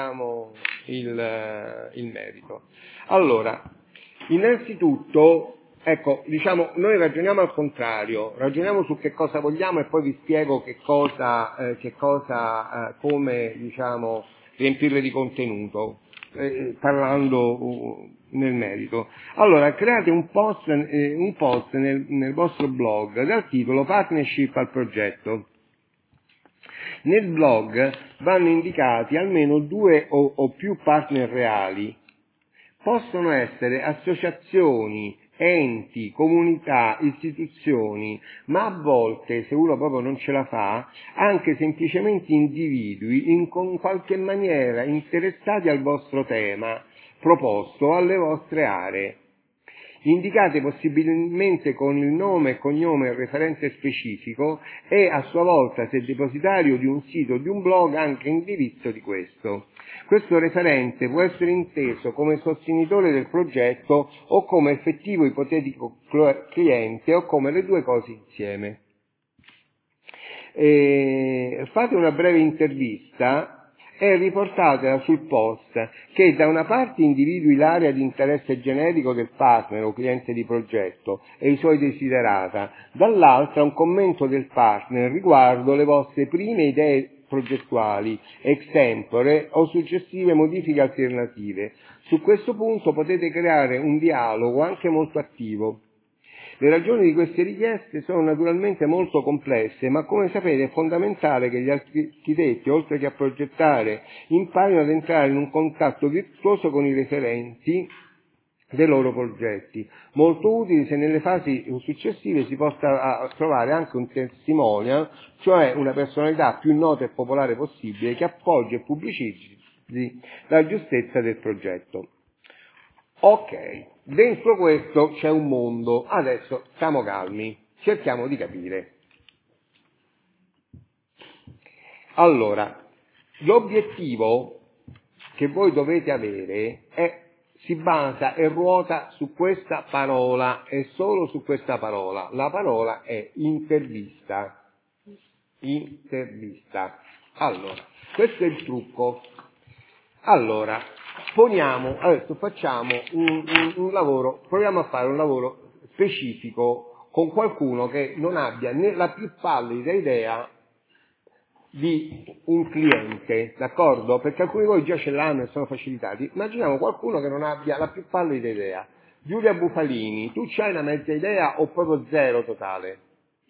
il merito. Allora, innanzitutto, ecco, diciamo, noi ragioniamo al contrario, ragioniamo su che cosa vogliamo e poi vi spiego come, diciamo, riempirle di contenuto, parlando nel merito. Allora, create un post nel vostro blog dal titolo Partnership al progetto. Nel blog vanno indicati almeno 2 o più partner reali. Possono essere associazioni, enti, comunità, istituzioni, ma a volte, se uno proprio non ce la fa, anche semplicemente individui in qualche maniera interessati al vostro tema proposto, alle vostre aree. Indicate possibilmente con il nome e cognome il referente specifico e a sua volta, se depositario di un sito o di un blog, anche l'indirizzo di questo. Questo referente può essere inteso come sostenitore del progetto o come effettivo ipotetico cliente o come le due cose insieme. Fate una breve intervista e riportatela sul post che da una parte individui l'area di interesse generico del partner o cliente di progetto e i suoi desiderata, dall'altra un commento del partner riguardo le vostre prime idee progettuali, ex tempore o successive modifiche alternative. Su questo punto potete creare un dialogo anche molto attivo. Le ragioni di queste richieste sono naturalmente molto complesse, ma come sapete è fondamentale che gli architetti, oltre che a progettare, imparino ad entrare in un contatto virtuoso con i referenti dei loro progetti, molto utili se nelle fasi successive si possa trovare anche un testimonial, cioè una personalità più nota e popolare possibile che appoggi e pubblicizzi la giustezza del progetto. Ok, dentro questo c'è un mondo, adesso stiamo calmi, cerchiamo di capire. Allora, l'obiettivo che voi dovete avere si basa e ruota su questa parola e solo su questa parola. La parola è intervista. Intervista. Allora, questo è il trucco. Allora, adesso facciamo un lavoro, proviamo a fare un lavoro specifico con qualcuno che non abbia né la più pallida idea di un cliente, d'accordo? Perché alcuni di voi già ce l'hanno e sono facilitati. Immaginiamo qualcuno che non abbia la più pallida idea. Giulia Bufalini, tu c'hai una mezza idea o proprio zero totale?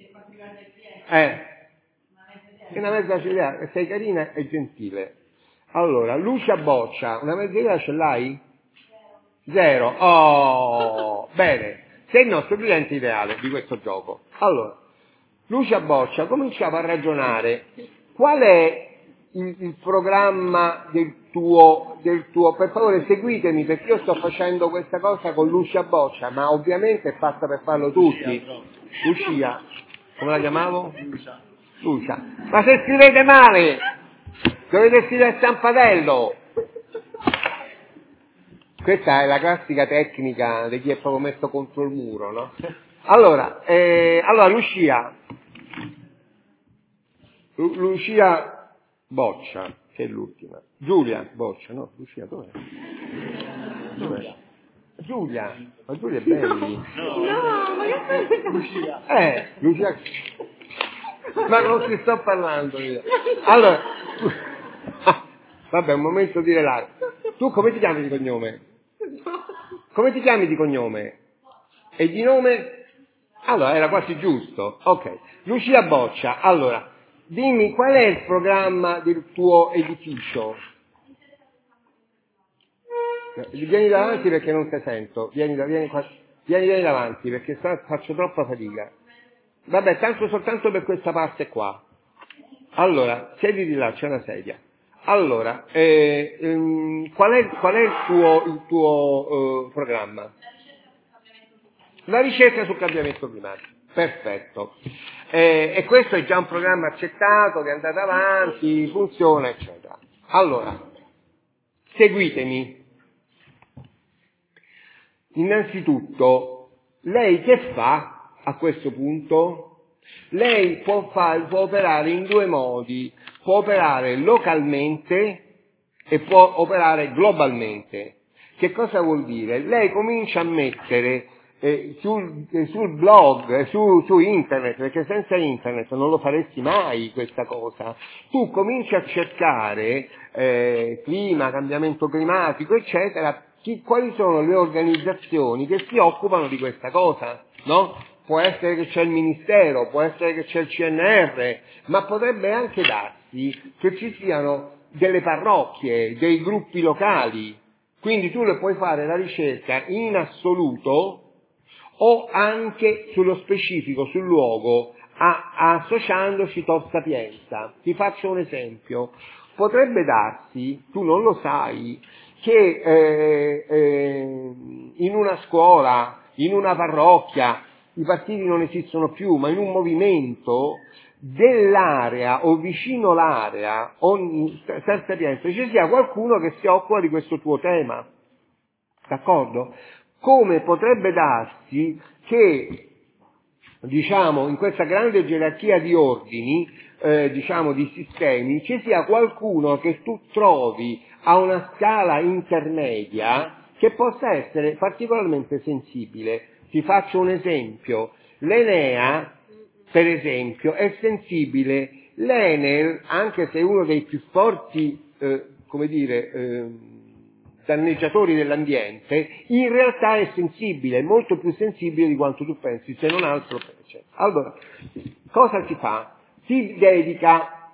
Una mezza idea, sei carina e gentile. Allora, Lucia Boccia, una mezza idea ce l'hai? Zero. Oh, bene. Sei il nostro cliente ideale di questo gioco. Allora, Lucia Boccia cominciava a ragionare. Qual è il programma del tuo, per favore seguitemi perché io sto facendo questa cosa con Lucia Boccia, ma ovviamente è fatta per farlo tutti. Lucia, come la chiamavo? Lucia. Ma se scrivete male, dovete scrivere stampatello. Questa è la classica tecnica di chi è proprio messo contro il muro, no? Allora Lucia Boccia, che è l'ultima. Giulia Boccia, no? Lucia, dov'è? Giulia, ma Giulia è belli. No, ma che stai Lucia. Lucia. Ma non ti sto parlando io. Allora, vabbè, un momento di relax. Tu come ti chiami di cognome? Come ti chiami di cognome? E di nome? Allora, era quasi giusto. Ok. Lucia Boccia, allora, dimmi qual è il programma del tuo edificio? Vieni davanti perché non ti sento. Vieni davanti perché faccio troppa fatica. Vabbè, tanto soltanto per questa parte qua. Allora, siediti là, c'è una sedia. Allora, qual è il tuo programma? La ricerca sul cambiamento climatico. Perfetto. E questo è già un programma accettato, che è andato avanti, funziona, eccetera. Allora, seguitemi. Innanzitutto, lei che fa a questo punto? Lei può operare in due modi, può operare localmente e può operare globalmente. Che cosa vuol dire? Lei comincia a mettere sul blog, su internet, perché senza internet non lo faresti mai questa cosa. Tu cominci a cercare clima, cambiamento climatico, eccetera, quali sono le organizzazioni che si occupano di questa cosa, no? Può essere che c'è il Ministero, può essere che c'è il CNR, ma potrebbe anche darsi che ci siano delle parrocchie, dei gruppi locali. Quindi tu le puoi fare la ricerca in assoluto o anche sullo specifico, sul luogo, associandoci tot sapienza. Ti faccio un esempio. Potrebbe darsi, tu non lo sai, che in una scuola, in una parrocchia, i partiti non esistono più, ma in un movimento dell'area o vicino l'area, ogni tot sapienza, ci sia qualcuno che si occupa di questo tuo tema. D'accordo? Come potrebbe darsi che, diciamo, in questa grande gerarchia di ordini, diciamo di sistemi, ci sia qualcuno che tu trovi a una scala intermedia che possa essere particolarmente sensibile. Ti faccio un esempio. L'Enea, per esempio, è sensibile. L'Enel, anche se è uno dei più forti, danneggiatori dell'ambiente, in realtà è sensibile, è molto più sensibile di quanto tu pensi, se non altro. Allora, cosa si fa? Si dedica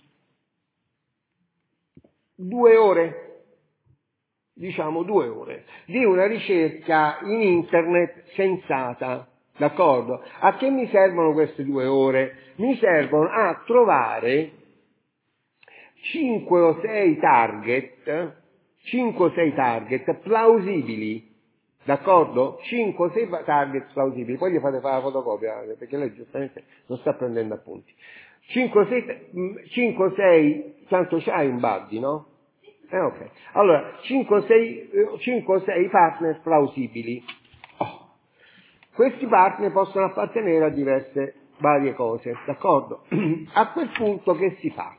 2 ore, diciamo 2 ore, di una ricerca in internet sensata, d'accordo? A che mi servono queste 2 ore? Mi servono a trovare 5 o 6 target plausibili, d'accordo? 5 o 6 target plausibili, poi gli fate fare la fotocopia, perché lei giustamente non sta prendendo appunti. 5 o 6, tanto c'hai un buddy, no? Ok. Allora, 5 o 6 partner plausibili. Questi partner possono appartenere a diverse varie cose, d'accordo? A quel punto che si fa?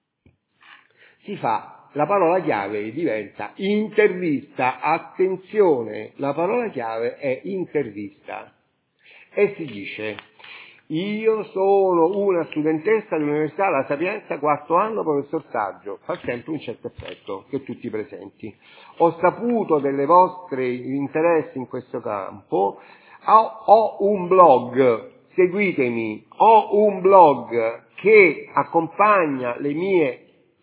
La parola chiave diventa intervista, attenzione, la parola chiave è intervista e si dice: io sono una studentessa dell'Università La Sapienza, 4º anno, professor Saggio, fa sempre un certo effetto che tutti presenti. Ho saputo delle vostre interessi in questo campo, ho un blog, seguitemi, ho un blog che accompagna le mie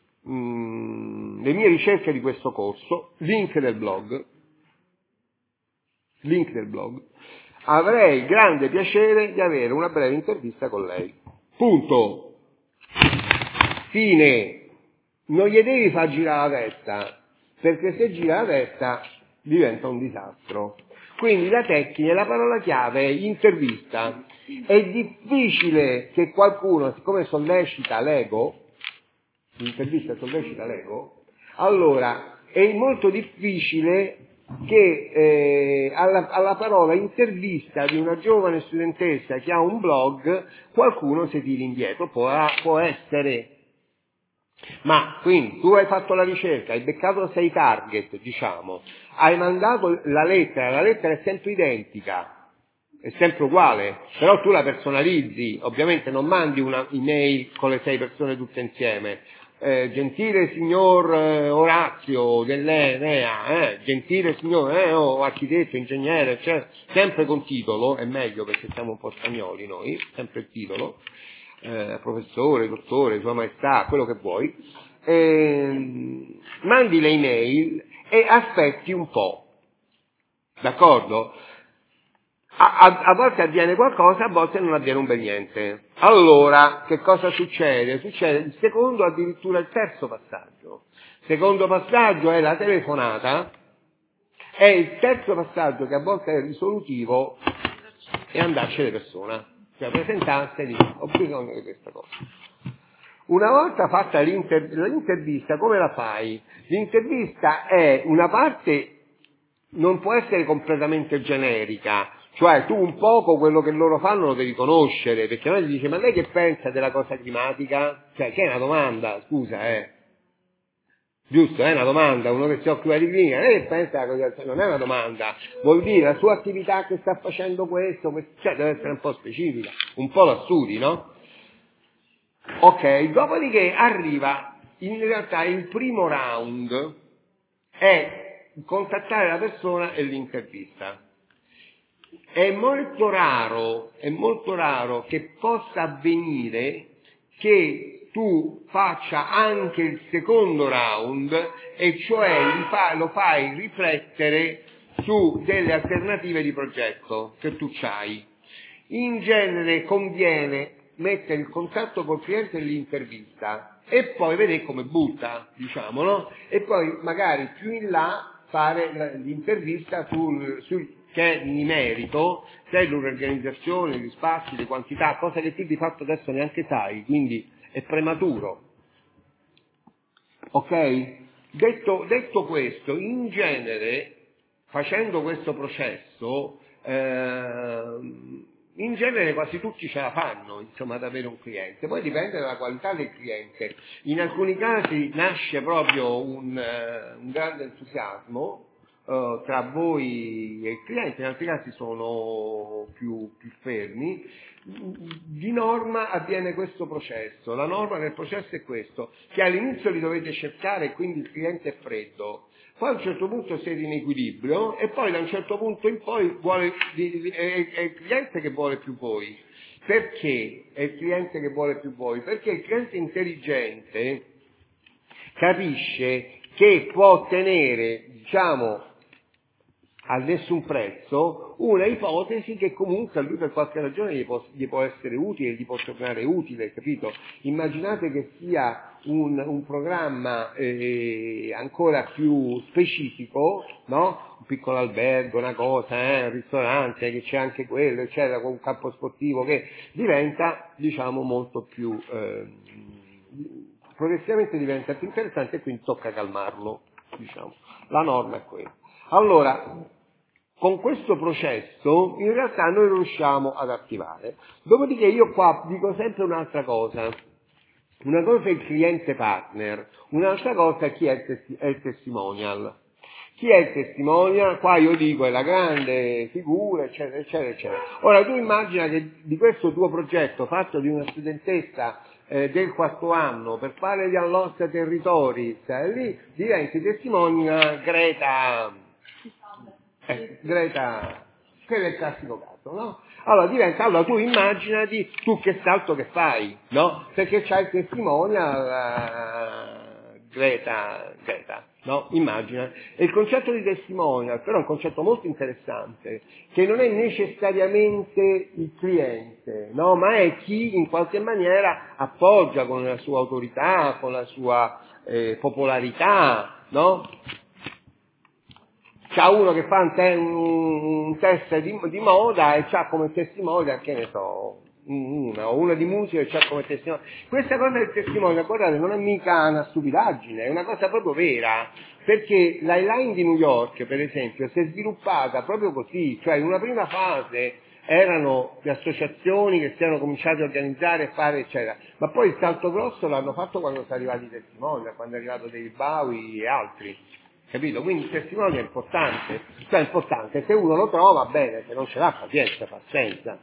ricerche di questo corso, link del blog, avrei grande piacere di avere una breve intervista con lei. Punto. Fine. Non gli devi far girare la testa, perché se gira la testa diventa un disastro. Quindi la tecnica, la parola chiave è intervista. È difficile che qualcuno, siccome sollecita l'ego, l'intervista sollecita l'ego, allora è molto difficile che alla parola intervista di una giovane studentessa che ha un blog qualcuno si tiri indietro, può essere. Ma quindi tu hai fatto la ricerca, hai beccato 6 target, diciamo, hai mandato la lettera è sempre identica, è sempre uguale, però tu la personalizzi, ovviamente non mandi una email con le 6 persone tutte insieme. Gentile signor Orazio dell'Enea, gentile signor architetto, ingegnere, cioè, sempre con titolo, è meglio perché siamo un po' spagnoli noi, sempre il titolo, professore, dottore, sua maestà, quello che vuoi, mandi le email e aspetti un po', d'accordo? A volte avviene qualcosa, a volte non avviene un bel niente. Allora, che cosa succede? Succede il secondo, addirittura il terzo passaggio. Il secondo passaggio è la telefonata, e il terzo passaggio, che a volte è risolutivo, è andarci di persona. Cioè presentarsi e dire: ho bisogno di questa cosa. Una volta fatta l'intervista, come la fai? L'intervista è una parte non può essere completamente generica, cioè tu un poco quello che loro fanno lo devi conoscere, perché noi ti dice ma lei che pensa della cosa climatica? Cioè, che è una domanda, scusa, giusto, è una domanda, uno che si occupa di clinica, lei che pensa della cosa, non è una domanda, vuol dire la sua attività che sta facendo questo, cioè deve essere un po' specifica, un po' la studi, no? Ok, dopodiché arriva, in realtà il primo round è contattare la persona e l'intervista. È molto raro che possa avvenire che tu faccia anche il secondo round, e cioè lo fai riflettere su delle alternative di progetto che tu c'hai. In genere conviene mettere il contatto col cliente e l'intervista e poi vedere come butta, diciamo, no? E poi magari più in là fare l'intervista che è di merito, se è l'organizzazione, gli spazi, le quantità, cosa che tu di fatto adesso neanche sai, quindi è prematuro. Ok? Detto questo, in genere, facendo questo processo, in genere quasi tutti ce la fanno, insomma, ad avere un cliente. Poi dipende dalla qualità del cliente. In alcuni casi nasce proprio un grande entusiasmo tra voi e il cliente, in altri casi sono più fermi. Di norma avviene questo processo. La norma del processo è questo, che all'inizio li dovete cercare e quindi il cliente è freddo. Poi a un certo punto siete in equilibrio e poi da un certo punto in poi è il cliente che vuole più voi. Perché è il cliente che vuole più voi? Perché il cliente intelligente capisce che può ottenere, diciamo, a nessun prezzo una ipotesi che comunque a lui per qualche ragione gli può essere utile, gli può tornare utile, capito? Immaginate che sia un programma ancora più specifico, no? Un piccolo albergo, una cosa, un ristorante, che c'è anche quello, eccetera, con un campo sportivo che diventa, diciamo, molto più progressivamente diventa più interessante e quindi tocca calmarlo, diciamo. La norma è quella. Allora, con questo processo in realtà noi riusciamo ad attivare. Dopodiché io qua dico sempre un'altra cosa. Una cosa è il cliente partner, un'altra cosa è chi è il testimonial. Chi è il testimonial? Qua io dico è la grande figura, eccetera, eccetera, eccetera. Ora tu immagina che di questo tuo progetto fatto di una studentessa del quarto anno per fare di Allosta Territoris, lì diventi testimonial Greta, quello è il classico caso, no? Allora tu immaginati tu che salto che fai, no? Perché c'hai il testimonial Greta, no? Immagina. E il concetto di testimonial però è un concetto molto interessante, che non è necessariamente il cliente, no? Ma è chi in qualche maniera appoggia con la sua autorità, con la sua popolarità, no? C'ha uno che fa un test di moda e c'ha come testimone, che ne so, uno di musica e c'ha come testimone. Questa cosa del testimone, guardate, non è mica una stupidaggine, è una cosa proprio vera, perché l'Highline di New York, per esempio, si è sviluppata proprio così, cioè in una prima fase erano le associazioni che si erano cominciate a organizzare e fare, eccetera, ma poi il salto grosso l'hanno fatto quando sono arrivati i testimoni, quando è arrivato David Bowie e altri. Capito? Quindi il testimone è importante, cioè è importante, se uno lo trova bene, se non ce l'ha pazienza, pazienza.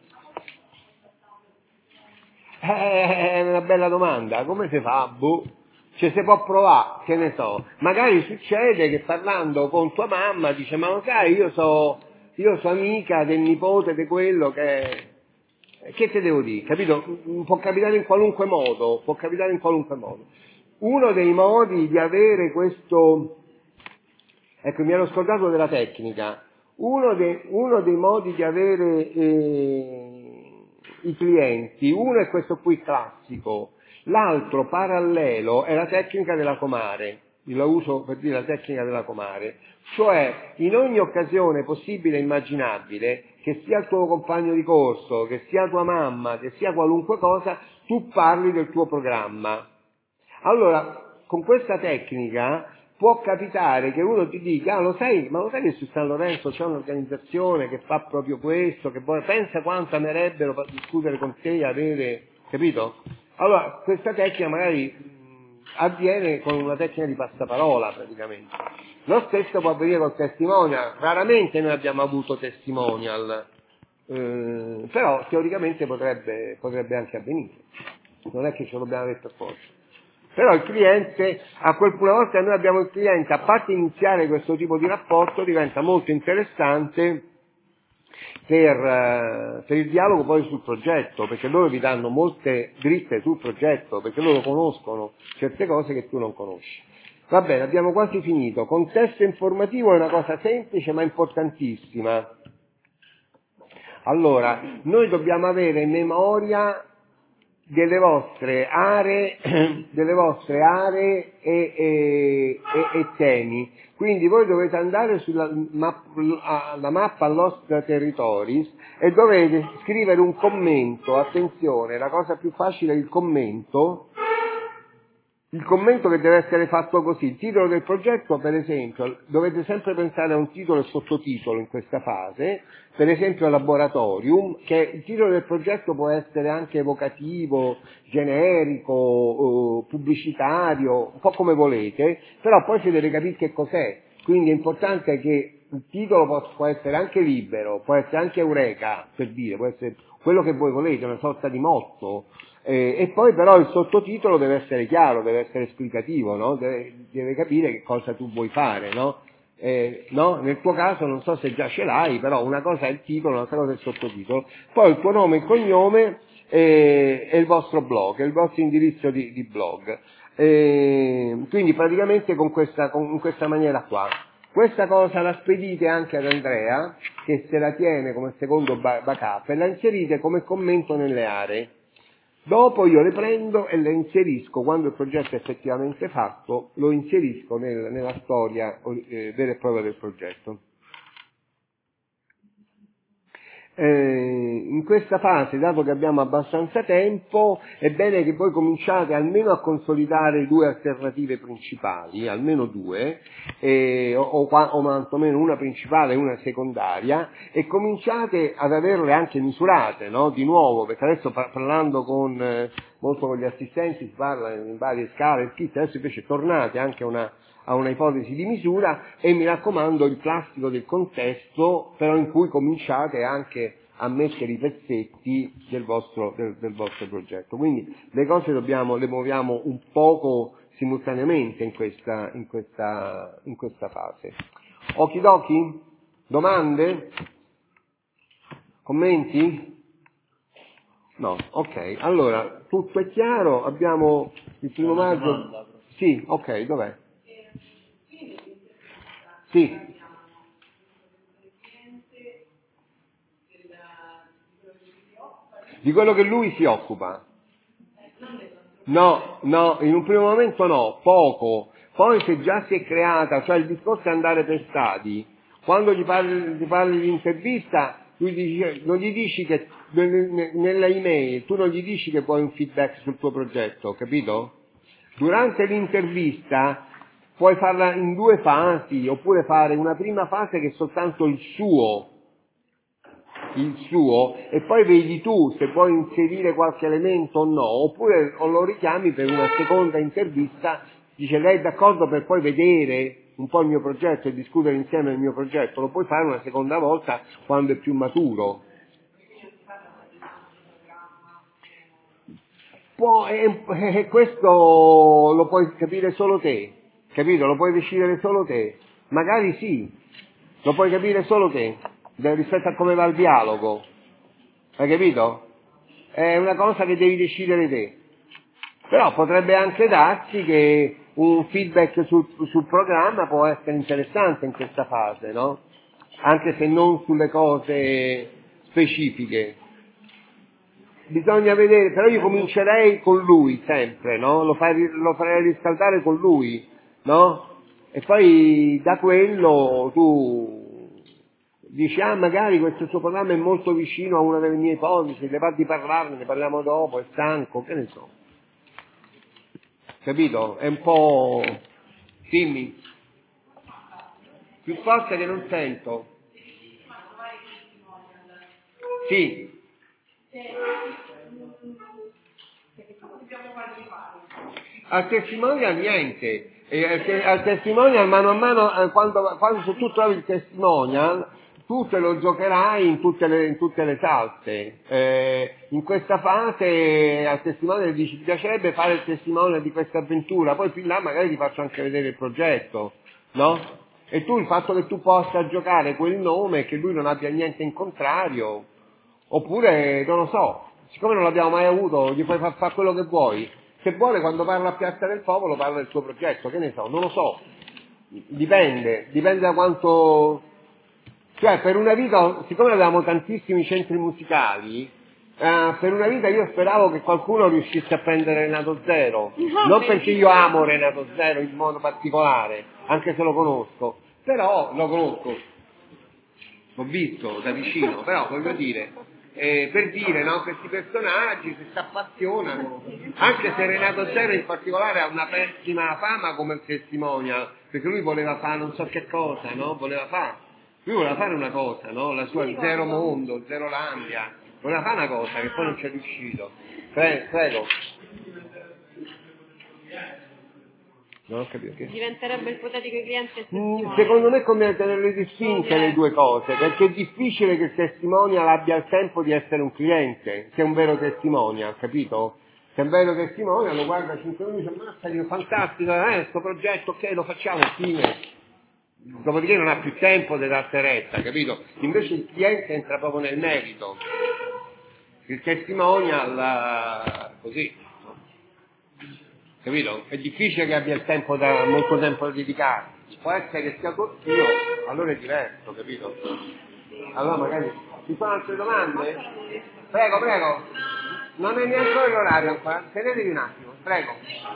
È una bella domanda, come si fa? Boh. Cioè si può provare, che ne so, magari succede che parlando con tua mamma dice ma lo sai io so amica del nipote di quello che te devo dire, capito? Può capitare in qualunque modo, Uno dei modi di avere questo. Ecco, mi ero scordato della tecnica. Uno dei modi di avere i clienti, uno è questo qui classico, l'altro parallelo è la tecnica della comare. Io la uso per dire la tecnica della comare. Cioè, in ogni occasione possibile e immaginabile, che sia il tuo compagno di corso, che sia tua mamma, che sia qualunque cosa, tu parli del tuo programma. Allora, con questa tecnica può capitare che uno ti dica, lo sai che su San Lorenzo c'è un'organizzazione che fa proprio questo, che pensa quanto amerebbero discutere con te, avere, capito? Allora, questa tecnica magari avviene con una tecnica di passaparola praticamente. Lo stesso può avvenire col testimonial, raramente noi abbiamo avuto testimonial, però teoricamente potrebbe anche avvenire, non è che ce lo dobbiamo avere per forza. Però il cliente, una volta che noi abbiamo il cliente, a parte iniziare questo tipo di rapporto, diventa molto interessante per il dialogo poi sul progetto, perché loro vi danno molte dritte sul progetto, perché loro conoscono certe cose che tu non conosci. Va bene, abbiamo quasi finito. Contesto informativo è una cosa semplice ma importantissima. Allora, noi dobbiamo avere memoria delle vostre aree e temi. Quindi voi dovete andare sulla la mappa Lost Territories e dovete scrivere un commento. Attenzione, la cosa più facile è il commento che deve essere fatto così. Il titolo del progetto, per esempio, dovete sempre pensare a un titolo e sottotitolo in questa fase, per esempio Laboratorium, che il titolo del progetto può essere anche evocativo, generico, pubblicitario, un po' come volete, però poi si deve capire che cos'è. Quindi è importante che il titolo può essere anche libero, può essere anche eureka, per dire, può essere quello che voi volete, una sorta di motto. E poi però il sottotitolo deve essere chiaro, deve essere esplicativo, no? Deve capire che cosa tu vuoi fare, no? No? Nel tuo caso non so se già ce l'hai, però una cosa è il titolo, un'altra cosa è il sottotitolo, poi il tuo nome e il cognome e il vostro blog, il vostro indirizzo di blog. Quindi praticamente in questa maniera qua. Questa cosa la spedite anche ad Andrea, che se la tiene come secondo backup, e la inserite come commento nelle aree. Dopo io le prendo e le inserisco, quando il progetto è effettivamente fatto, lo inserisco nella storia vera e propria del progetto. In questa fase, dato che abbiamo abbastanza tempo, è bene che voi cominciate almeno a consolidare due alternative principali, almeno due, o quantomeno una principale e una secondaria, e cominciate ad averle anche misurate, no? Di nuovo, perché adesso parlando molto con gli assistenti si parla in varie scale, adesso invece tornate anche a una ipotesi di misura e mi raccomando il classico del contesto, però in cui cominciate anche a mettere i pezzetti del vostro progetto. Quindi le cose le muoviamo un poco simultaneamente in questa fase. Okidoki? Domande? Commenti? No, ok. Allora, tutto è chiaro, abbiamo il 1 maggio. Sì, ok, dov'è? Sì. Di quello che lui si occupa. No, in un primo momento no, poco. Poi se già si è creata, cioè il discorso è andare per stadi. Quando gli parli di intervista, non gli dici che nella email, tu non gli dici che vuoi un feedback sul tuo progetto, capito? Durante l'intervista puoi farla in due fasi, oppure fare una prima fase che è soltanto il suo, e poi vedi tu se puoi inserire qualche elemento o no, oppure lo richiami per una seconda intervista, dice lei è d'accordo per poi vedere un po' il mio progetto e discutere insieme il mio progetto, lo puoi fare una seconda volta quando è più maturo. Questo lo puoi capire solo te, capito? Lo puoi decidere solo te, magari sì, lo puoi capire solo te, rispetto a come va il dialogo, hai capito? È una cosa che devi decidere te, però potrebbe anche darsi che un feedback sul programma può essere interessante in questa fase, no? Anche se non sulle cose specifiche. Bisogna vedere, però io comincerei con lui sempre, no? Lo farei riscaldare con lui, no? E poi da quello tu dici, magari questo suo programma è molto vicino a una delle mie ipotesi, le va di parlarne, ne parliamo dopo, è stanco, che ne so. Capito? È un po'... Dimmi. Più forte che non sento. Sì. Al testimonial niente. Al testimonial mano a mano, quando tu trovi il testimonial, tu te lo giocherai in tutte le salse. In questa fase al testimonial dici: ti piacerebbe fare il testimonial di questa avventura, poi più in là magari ti faccio anche vedere il progetto, no? E tu, il fatto che tu possa giocare quel nome, che lui non abbia niente in contrario, oppure non lo so, siccome non l'abbiamo mai avuto, gli puoi far quello che vuoi. Se vuole, quando parla a Piazza del Popolo parla del suo progetto, che ne so, non lo so, dipende da quanto. Cioè, per una vita, siccome avevamo tantissimi centri musicali, per una vita io speravo che qualcuno riuscisse a prendere Renato Zero, non perché io amo Renato Zero in modo particolare, anche se lo conosco, però lo conosco, l'ho visto da vicino, però voglio dire, per dire, no, questi personaggi si appassionano, anche se Renato Zero in particolare ha una pessima fama come testimonial, perché lui voleva fare non so che cosa, no? Lui voleva fare una cosa, no? La sua Zero Mondo, Zero Landia, voleva fare una cosa che poi non ci è riuscito. Prego. Non ho capito che. Diventerebbe ipotetico cliente e testimone. Secondo me conviene tenerle distinte le due cose, perché è difficile che il testimonial abbia il tempo di essere un cliente, se è un vero testimonial, capito? Se è un vero testimonial lo guarda 5 minuti e dice: ammazza, io fantastico, sto progetto, ok, lo facciamo, fine. Dopodiché non ha più tempo di darti retta, capito? Invece il cliente entra proprio nel merito. Il testimonial così, capito? È difficile che abbia molto tempo da dedicare. Può essere che sia io, allora è diverso, capito? Allora magari ci sono altre domande? Prego. Non è neanche l'orario ancora, sedetevi un attimo, prego.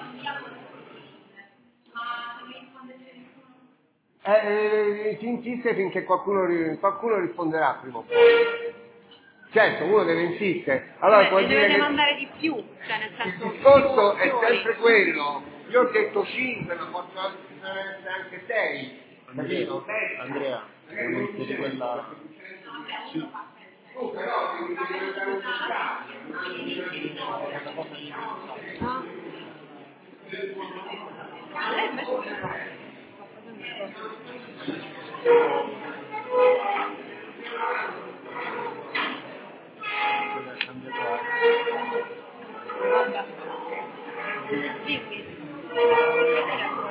Si insiste finché qualcuno risponderà prima o poi. Certo, uno deve insistere. Allora puoi dire dovete che mandare di più, cioè nel senso. il discorso è sempre quello. Io ho detto 5, ma possono essere anche 6. Capito? Andrea, dobbiamo inserire quella. Sì. Però devi diventare un Lei invece dimmi.